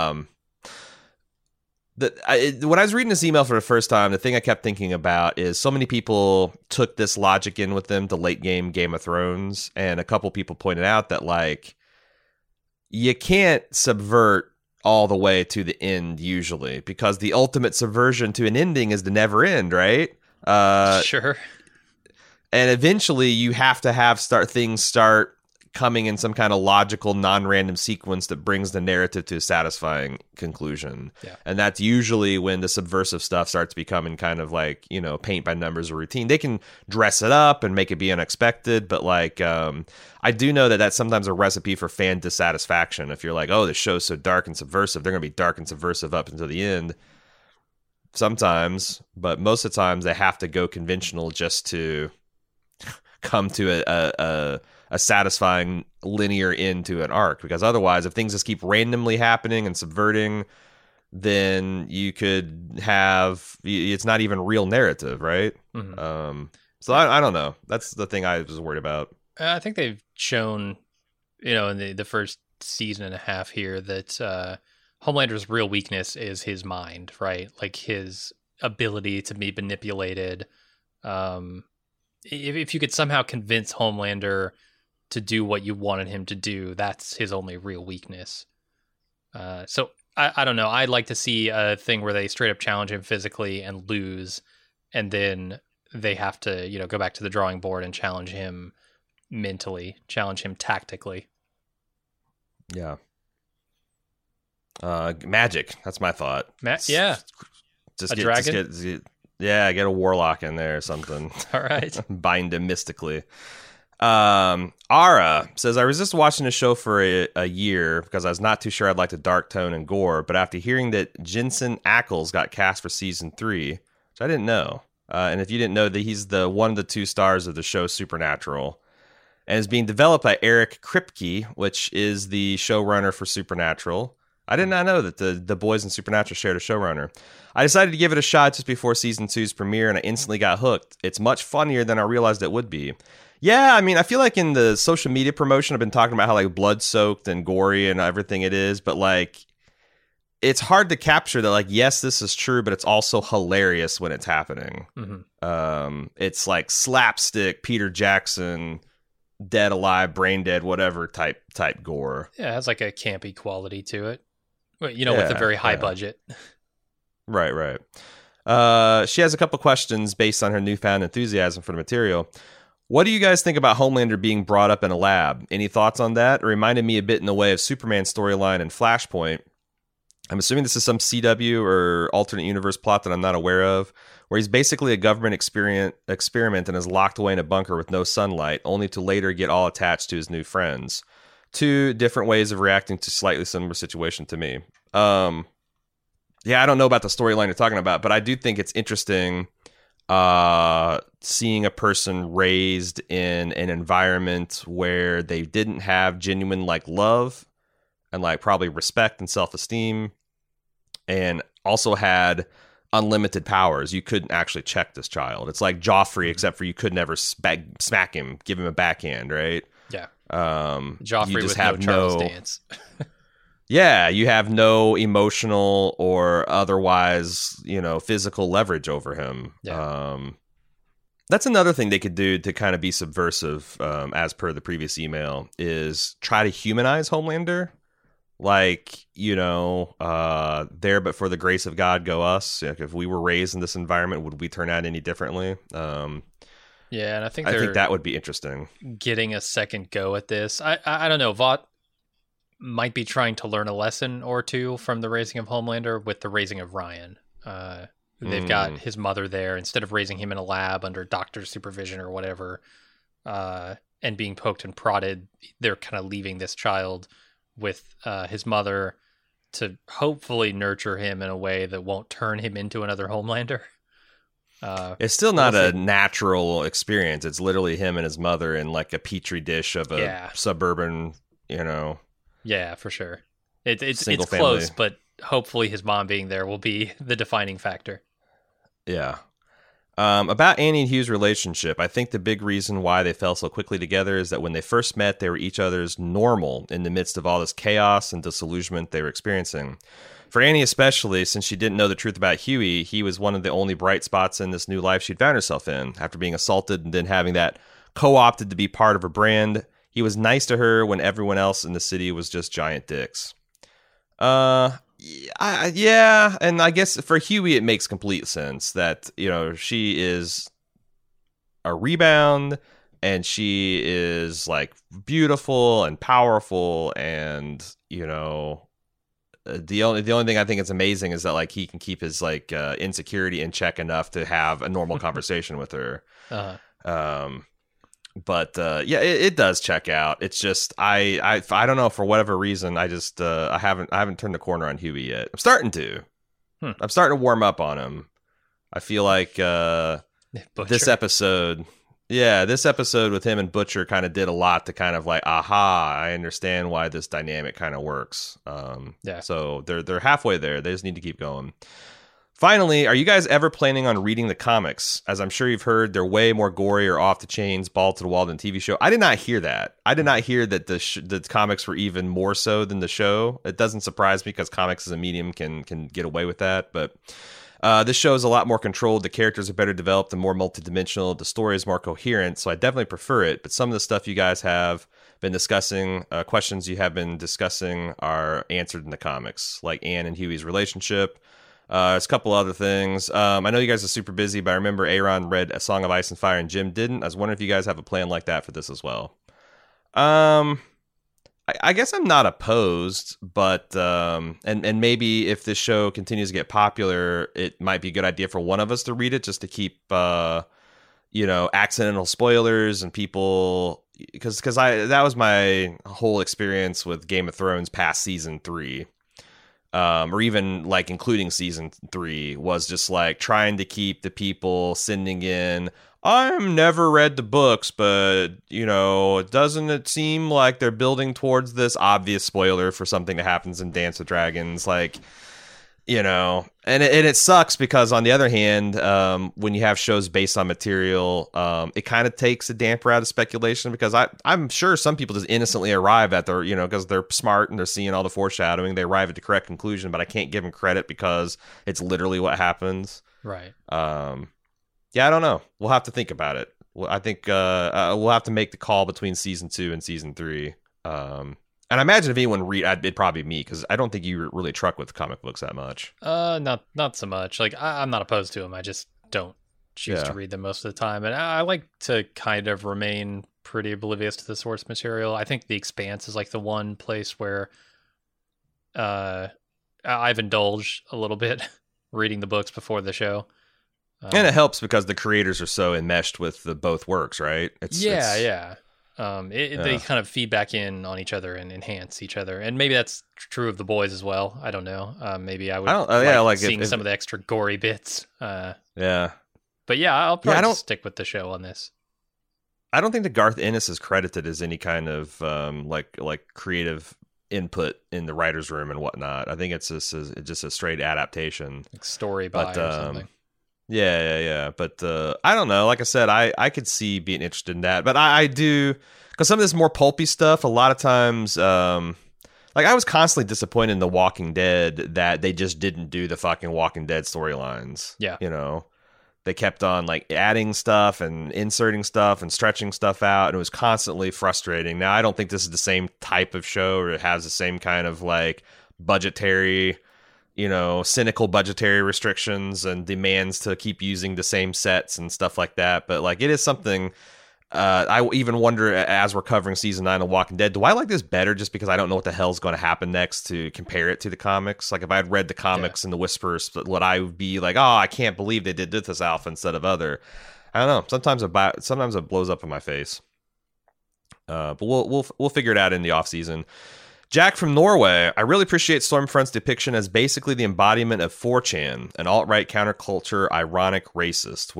When I was reading this email for the first time, the thing I kept thinking about is so many people took this logic in with them to late game Game of Thrones, and a couple people pointed out that, like, you can't subvert all the way to the end usually, because the ultimate subversion to an ending is the never end, right? Sure. And eventually you have to things start coming in some kind of logical, non-random sequence that brings the narrative to a satisfying conclusion. Yeah. And that's usually when the subversive stuff starts becoming kind of like, paint by numbers or routine. They can dress it up and make it be unexpected, but like, I do know that that's sometimes a recipe for fan dissatisfaction. If you're like, oh, the show's so dark and subversive, they're going to be dark and subversive up until the end. Sometimes, but most of the times they have to go conventional just to come to a satisfying linear end to an arc, because otherwise, if things just keep randomly happening and subverting, then you could have, it's not even real narrative, right? Mm-hmm. So I don't know. That's the thing I was worried about. I think they've shown, in the first season and a half here, that Homelander's real weakness is his mind, right? Like his ability to be manipulated. If you could somehow convince Homelander to do what you wanted him to do, that's his only real weakness. So I don't know. I'd like to see a thing where they straight up challenge him physically and lose, and then they have to, go back to the drawing board and challenge him mentally, challenge him tactically. Yeah. Magic. That's my thought. Yeah. Just a dragon? Get a warlock in there or something. All right. Bind him mystically. Ara says, I resisted watching the show for a year because I was not too sure I'd like the dark tone and gore, but after hearing that Jensen Ackles got cast for season 3, which I didn't know, and if you didn't know, that he's the one of the 2 stars of the show Supernatural, and is being developed by Eric Kripke, which is the showrunner for Supernatural. I did not know that the boys in Supernatural shared a showrunner. I decided to give it a shot just before season 2's premiere, and I instantly got hooked. It's much funnier than I realized it would be. Yeah, I mean, I feel like in the social media promotion, I've been talking about how like blood-soaked and gory and everything it is, but like, it's hard to capture that, like, yes, this is true, but it's also hilarious when it's happening. Mm-hmm. It's like slapstick, Peter Jackson, dead, alive, brain dead, whatever type gore. Yeah, it has like a campy quality to it. With a very high budget. Right. She has a couple questions based on her newfound enthusiasm for the material. What do you guys think about Homelander being brought up in a lab? Any thoughts on that? It reminded me a bit in the way of Superman's storyline in Flashpoint. I'm assuming this is some CW or alternate universe plot that I'm not aware of, where he's basically a government experiment and is locked away in a bunker with no sunlight, only to later get all attached to his new friends. 2 different ways of reacting to slightly similar situation to me. Yeah, I don't know about the storyline you're talking about, but I do think it's interesting seeing a person raised in an environment where they didn't have genuine like love and like probably respect and self-esteem, and also had unlimited powers. You couldn't actually check this child. It's like Joffrey, except for you could never smack him, give him a backhand, right? Yeah. Joffrey you just have Charles Dance. Yeah, you have no emotional or otherwise, physical leverage over him. Yeah. That's another thing they could do to kind of be subversive, as per the previous email, is try to humanize Homelander. Like, there but for the grace of God go us. Like, if we were raised in this environment, would we turn out any differently? Yeah, and I think that would be interesting. Getting a second go at this. I don't know. Vought might be trying to learn a lesson or two from the raising of Homelander with the raising of Ryan. They've got his mother there instead of raising him in a lab under doctor's supervision or whatever, and being poked and prodded. They're kind of leaving this child with his mother to hopefully nurture him in a way that won't turn him into another Homelander. It's still not a natural experience. It's literally him and his mother in like a petri dish of a suburban, Yeah, for sure. It's family. Close, but hopefully his mom being there will be the defining factor. Yeah. About Annie and Hugh's relationship, I think the big reason why they fell so quickly together is that when they first met, they were each other's normal in the midst of all this chaos and disillusionment they were experiencing. For Annie especially, since she didn't know the truth about Hughie, he was one of the only bright spots in this new life she'd found herself in. After being assaulted and then having that co-opted to be part of her brand, he was nice to her when everyone else in the city was just giant dicks. Yeah, and I guess for Hughie it makes complete sense that, she is a rebound and she is like beautiful and powerful, and the only thing I think is amazing is that like he can keep his like insecurity in check enough to have a normal conversation with her. But it does check out. It's just I don't know, for whatever reason I just I haven't turned the corner on Hughie yet. I'm starting to. I'm starting to warm up on him. I feel like this episode with him and Butcher kind of did a lot to kind of like, aha, I understand why this dynamic kind of works. So they're halfway there. They just need to keep going. Finally, are you guys ever planning on reading the comics? As I'm sure you've heard, they're way more gory or off the chains, ball to the wall than TV show. I did not hear that. I did not hear that the comics were even more so than the show. It doesn't surprise me because comics as a medium can get away with that. But this show is a lot more controlled. The characters are better developed and more multidimensional. The story is more coherent, so I definitely prefer it. But some of the stuff you guys have been discussing, questions you have been discussing, are answered in the comics, like Anne and Hughie's relationship. There's a couple other things. I know you guys are super busy, but I remember Aaron read A Song of Ice and Fire and Jim didn't. I was wondering if you guys have a plan like that for this as well. I guess I'm not opposed, but and maybe if this show continues to get popular, it might be a good idea for one of us to read it just to keep accidental spoilers and people, because that was my whole experience with Game of Thrones past season 3. Or even like including season 3, was just like trying to keep the people sending in, I've never read the books, but doesn't it seem like they're building towards this obvious spoiler for something that happens in Dance with Dragons, like, and it sucks because on the other hand, when you have shows based on material, it kind of takes a damper out of speculation, because I'm sure some people just innocently arrive at their, because they're smart and they're seeing all the foreshadowing, they arrive at the correct conclusion, but I can't give them credit because it's literally what happens. Right. Yeah, I don't know. We'll have to think about it. I think we'll have to make the call between season 2 and season 3. And I imagine if anyone read, it'd probably be me, because I don't think you really truck with comic books that much. Not so much. Like I'm not opposed to them. I just don't choose to read them most of the time, and I like to kind of remain pretty oblivious to the source material. I think The Expanse is like the one place where I've indulged a little bit reading the books before the show. And it helps because the creators are so enmeshed with the both works, right? They kind of feed back in on each other and enhance each other, and maybe that's true of The Boys as well. I don't know. Maybe I would like seeing some of the extra gory bits. But yeah, I'll probably stick with the show on this. I don't think that Garth Ennis is credited as any kind of like creative input in the writer's room and whatnot. I think it's just a straight adaptation. Like story by or something. Yeah. But I don't know. Like I said, I could see being interested in that. But I do, because some of this more pulpy stuff, a lot of times, like I was constantly disappointed in The Walking Dead that they just didn't do the fucking Walking Dead storylines. Yeah. You know, they kept on like adding stuff and inserting stuff and stretching stuff out, and it was constantly frustrating. Now, I don't think this is the same type of show, or it has the same kind of like budgetary, you know, cynical budgetary restrictions and demands to keep using the same sets and stuff like that. But like, it is something. I even wonder, as we're covering season 9 of Walking Dead, do I like this better just because I don't know what the hell's going to happen next to compare it to the comics? Like, if I had read the comics and the whispers, would I be like, oh, I can't believe they did this alpha instead of other? I don't know. Sometimes it blows up in my face. But we'll figure it out in the off season. Jack from Norway, I really appreciate Stormfront's depiction as basically the embodiment of 4chan, an alt-right counterculture, ironic racist.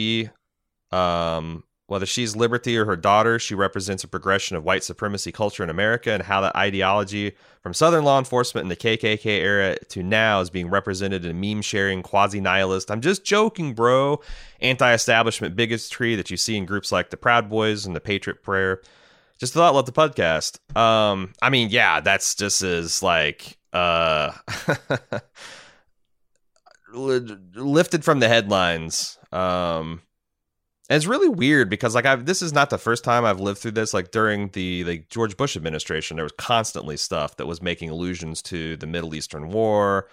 Whether she's Liberty or her daughter, she represents a progression of white supremacy culture in America, and how that ideology from Southern law enforcement in the KKK era to now is being represented in meme-sharing, quasi-nihilist, I'm just joking, bro, anti-establishment bigotry that you see in groups like the Proud Boys and the Patriot Prayer. Just thought, love the podcast. I mean, yeah, that's just as like lifted from the headlines. And it's really weird because like this is not the first time I've lived through this. Like during the George Bush administration, there was constantly stuff that was making allusions to the Middle Eastern War,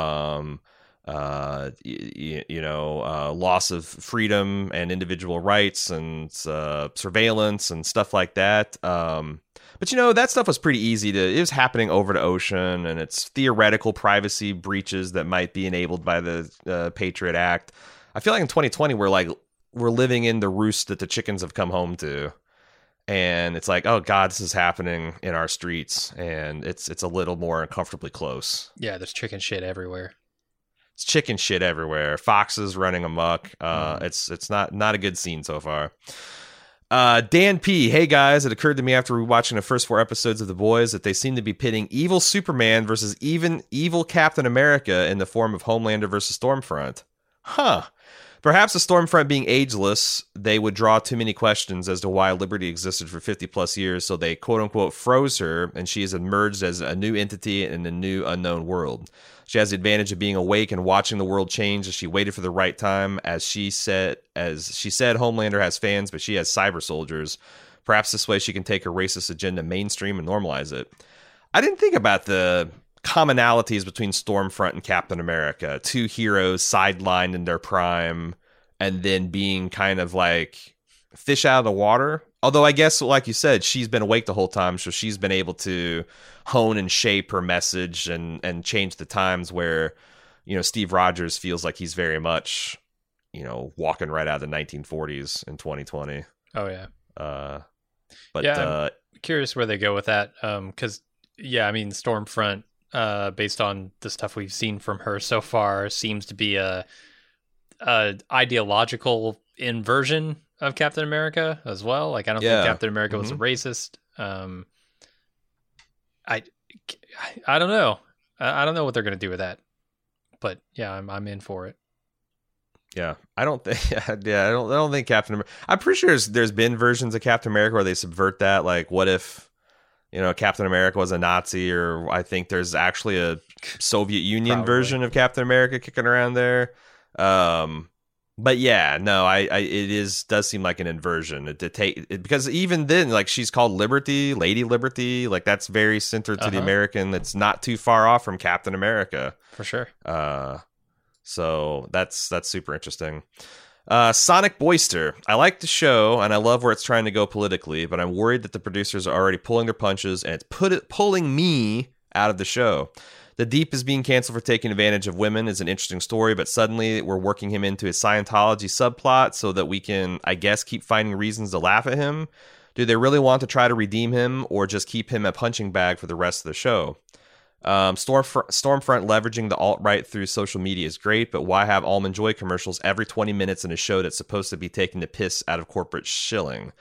loss of freedom and individual rights and surveillance and stuff like that. But, you know, that stuff was pretty easy it was happening over the ocean, and it's theoretical privacy breaches that might be enabled by the Patriot Act. I feel like in 2020, we're living in the roost that the chickens have come home to. And it's like, oh God, this is happening in our streets, and it's a little more uncomfortably close. Yeah, there's chicken shit everywhere. It's chicken shit everywhere. Foxes running amok. It's not a good scene so far. Dan P. Hey guys, it occurred to me after rewatching the first 4 episodes of The Boys that they seem to be pitting evil Superman versus even evil Captain America in the form of Homelander versus Stormfront. Huh. Perhaps the Stormfront being ageless, they would draw too many questions as to why Liberty existed for 50 plus years, so they quote-unquote froze her, and she has emerged as a new entity in a new unknown world. She has the advantage of being awake and watching the world change as she waited for the right time. As she said, Homelander has fans, but she has cyber soldiers. Perhaps this way she can take her racist agenda mainstream and normalize it. I didn't think about the commonalities between Stormfront and Captain America, 2 heroes sidelined in their prime and then being kind of like fish out of the water. Although I guess, like you said, she's been awake the whole time, so she's been able to hone and shape her message and change the times where, you know, Steve Rogers feels like he's very much, you know, walking right out of the 1940s in 2020. Oh yeah. But yeah, I'm curious where they go with that. Because yeah, I mean, Stormfront, based on the stuff we've seen from her so far, seems to be a ideological inversion of Captain America as well. Like, I don't think Captain America was a racist. I don't know. I don't know what they're going to do with that. But yeah, I'm in for it. Yeah, I don't think. I don't think Captain America. I'm pretty sure there's been versions of Captain America where they subvert that. Like, what if, you know, Captain America was a Nazi? Or I think there's actually a Soviet Union version of Captain America kicking around there. But yeah, no, it does seem like an inversion. Because even then, like, she's called Liberty, Lady Liberty. Like, that's very centered to the American. That's not too far off from Captain America for sure. So that's super interesting. Sonic Boyster. I like the show and I love where it's trying to go politically, but I'm worried that the producers are already pulling their punches and it's pulling me out of the show. The Deep is being canceled for taking advantage of women is an interesting story, but suddenly we're working him into a Scientology subplot so that we can, I guess, keep finding reasons to laugh at him. Do they really want to try to redeem him or just keep him a punching bag for the rest of the show? Stormfront leveraging the alt-right through social media is great, but why have Almond Joy commercials every 20 minutes in a show that's supposed to be taking the piss out of corporate shilling?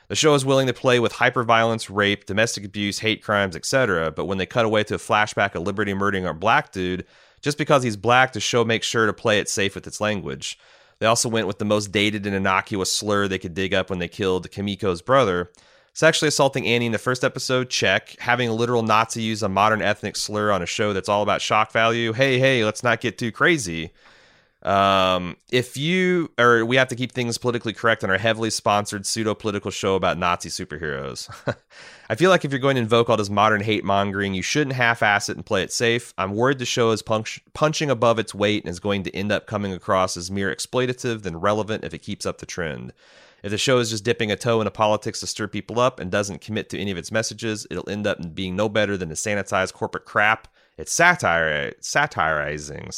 The show is willing to play with hyperviolence, rape, domestic abuse, hate crimes, etc. But when they cut away to a flashback of Liberty murdering a black dude, just because he's black, the show makes sure to play it safe with its language. They also went with the most dated and innocuous slur they could dig up when they killed Kimiko's brother. Sexually assaulting Annie in the first episode, check. Having a literal Nazi use a modern ethnic slur on a show that's all about shock value, hey, let's not get too crazy. We have to keep things politically correct on our heavily sponsored pseudo-political show about Nazi superheroes. I feel like if you're going to invoke all this modern hate mongering, you shouldn't half-ass it and play it safe. I'm worried the show is punching above its weight and is going to end up coming across as mere exploitative than relevant if it keeps up the trend. If the show is just dipping a toe into politics to stir people up and doesn't commit to any of its messages, it'll end up being no better than the sanitized corporate crap it's satirizing.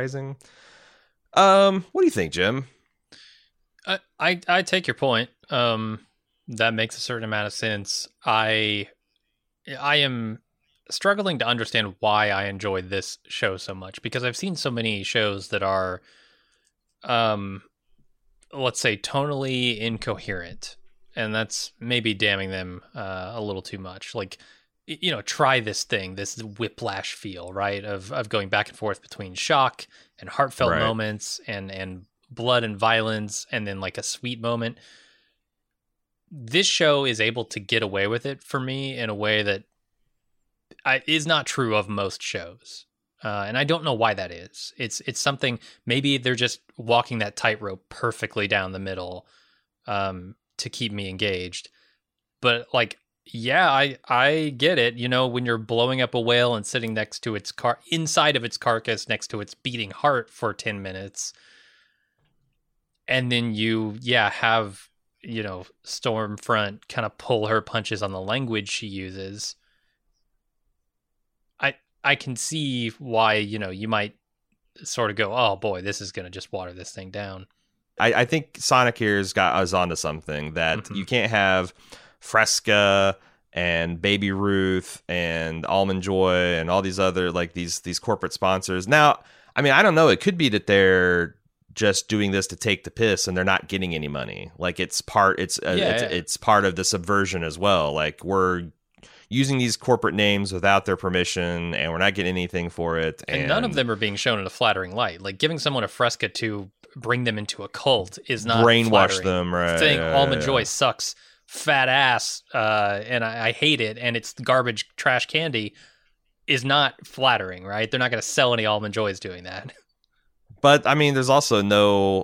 What do you think, Jim? I take your point. That makes a certain amount of sense. I am struggling to understand why I enjoy this show so much, because I've seen so many shows that are, let's say, tonally incoherent, and that's maybe damning them a little too much. Like, try this whiplash feel, right? Of going back and forth between shock and heartfelt moments and blood and violence, and then like a sweet moment. This show is able to get away with it for me in a way that is not true of most shows. And I don't know why that is. It's something, maybe they're just walking that tightrope perfectly down the middle to keep me engaged. But like, yeah, I get it. When you're blowing up a whale and sitting next to its inside of its carcass, next to its beating heart for 10 minutes. And then you have, Stormfront kind of pull her punches on the language she uses. I can see why, you might sort of go, oh boy, this is going to just water this thing down. I think Sonic here's got us onto something that you can't have Fresca and Baby Ruth and Almond Joy and all these other, like, these corporate sponsors. Now, I mean, I don't know. It could be that they're just doing this to take the piss and they're not getting any money. Like, it's part of the subversion as well. Like, we're using these corporate names without their permission and we're not getting anything for it. And none of them are being shown in a flattering light. Like, giving someone a Fresca to bring them into a cult is not brainwash flattering. Them, right? Saying Almond Joy sucks fat ass and I hate it and it's garbage trash candy is not flattering, right? They're not going to sell any Almond Joys doing that. But I mean, there's also no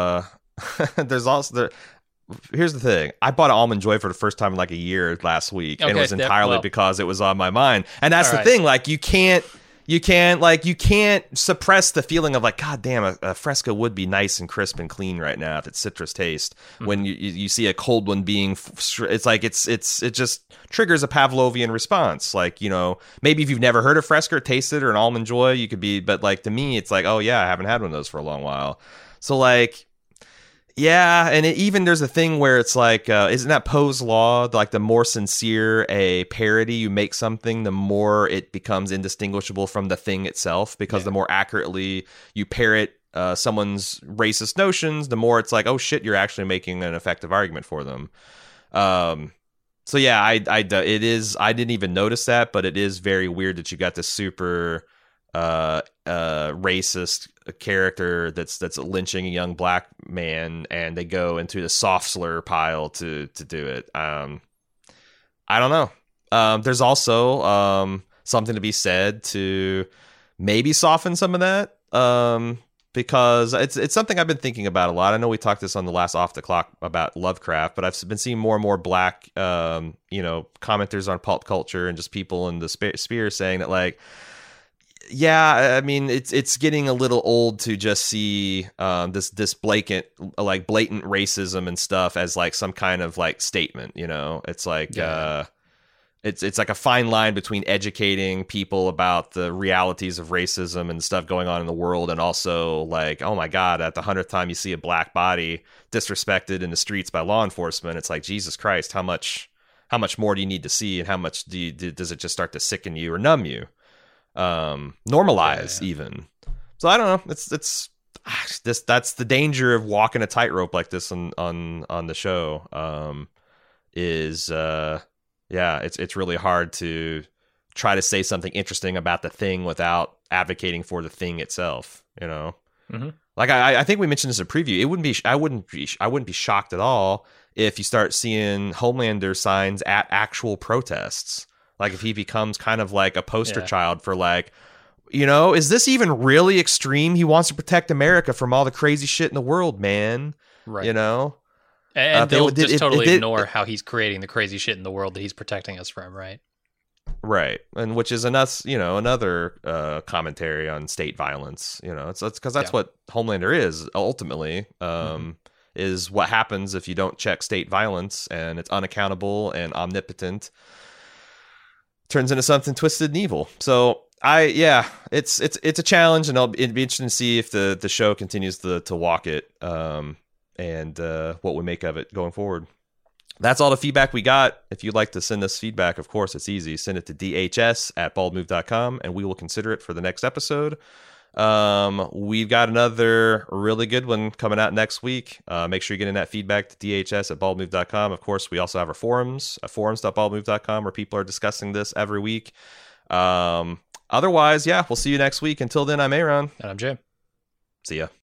here's the thing. I bought an Almond Joy for the first time in like a year last week, and it was entirely because it was on my mind. And that's the thing. Like, you can't suppress the feeling of like, God damn, a Fresca would be nice and crisp and clean right now if it's citrus taste. When you see a cold one being, it's like it just triggers a Pavlovian response. Like, maybe if you've never heard of Fresca or tasted or an Almond Joy, you could be, but like to me, it's like, oh yeah, I haven't had one of those for a long while. So like, yeah, and even there's a thing where it's like, isn't that Poe's law? Like, the more sincere a parody you make something, the more it becomes indistinguishable from the thing itself, because the more accurately you parrot someone's racist notions, the more it's like, oh shit, you're actually making an effective argument for them. So yeah, it is. I didn't even notice that, but it is very weird that you got this super racist character that's lynching a young black man, and they go into the soft slur pile to do it. I don't know. There's also something to be said to maybe soften some of that, because it's something I've been thinking about a lot. I know we talked this on the last Off the Clock about Lovecraft, but I've been seeing more and more black commenters on pulp culture and just people in the sphere saying that, like, yeah, I mean, it's getting a little old to just see this blatant racism and stuff as like some kind of like statement. It's like it's like a fine line between educating people about the realities of racism and stuff going on in the world, and also like, oh my God, at the 100th time you see a black body disrespected in the streets by law enforcement, it's like, Jesus Christ, how much more do you need to see, and how much does it just start to sicken you or numb you? Normalize even. So I don't know. It's that's the danger of walking a tightrope like this on the show. is it's really hard to try to say something interesting about the thing without advocating for the thing itself, you know. Mm-hmm. Like I think we mentioned this in a preview. I wouldn't be shocked at all if you start seeing Homelander signs at actual protests. Like if he becomes kind of like a poster child for like, you know, is this even really extreme? He wants to protect America from all the crazy shit in the world, man. Right. You know? And they'll just totally ignore how he's creating the crazy shit in the world that he's protecting us from, right? Right. And which is another commentary on state violence. You know, it's because that's what Homelander is ultimately. Is what happens if you don't check state violence, and it's unaccountable and omnipotent. Turns into something twisted and evil. So it's a challenge, and it'd be interesting to see if the show continues to walk it, and what we make of it going forward. That's all the feedback we got. If you'd like to send us feedback, of course, it's easy. Send it to dhs@baldmove.com, and we will consider it for the next episode. We've got another really good one coming out next week. Make sure you get in that feedback to dhs@baldmove.com. Of course, we also have our forums, forums.baldmove.com, where people are discussing this every week. Otherwise, we'll see you next week. Until then, I'm Aaron. And I'm Jim. See ya.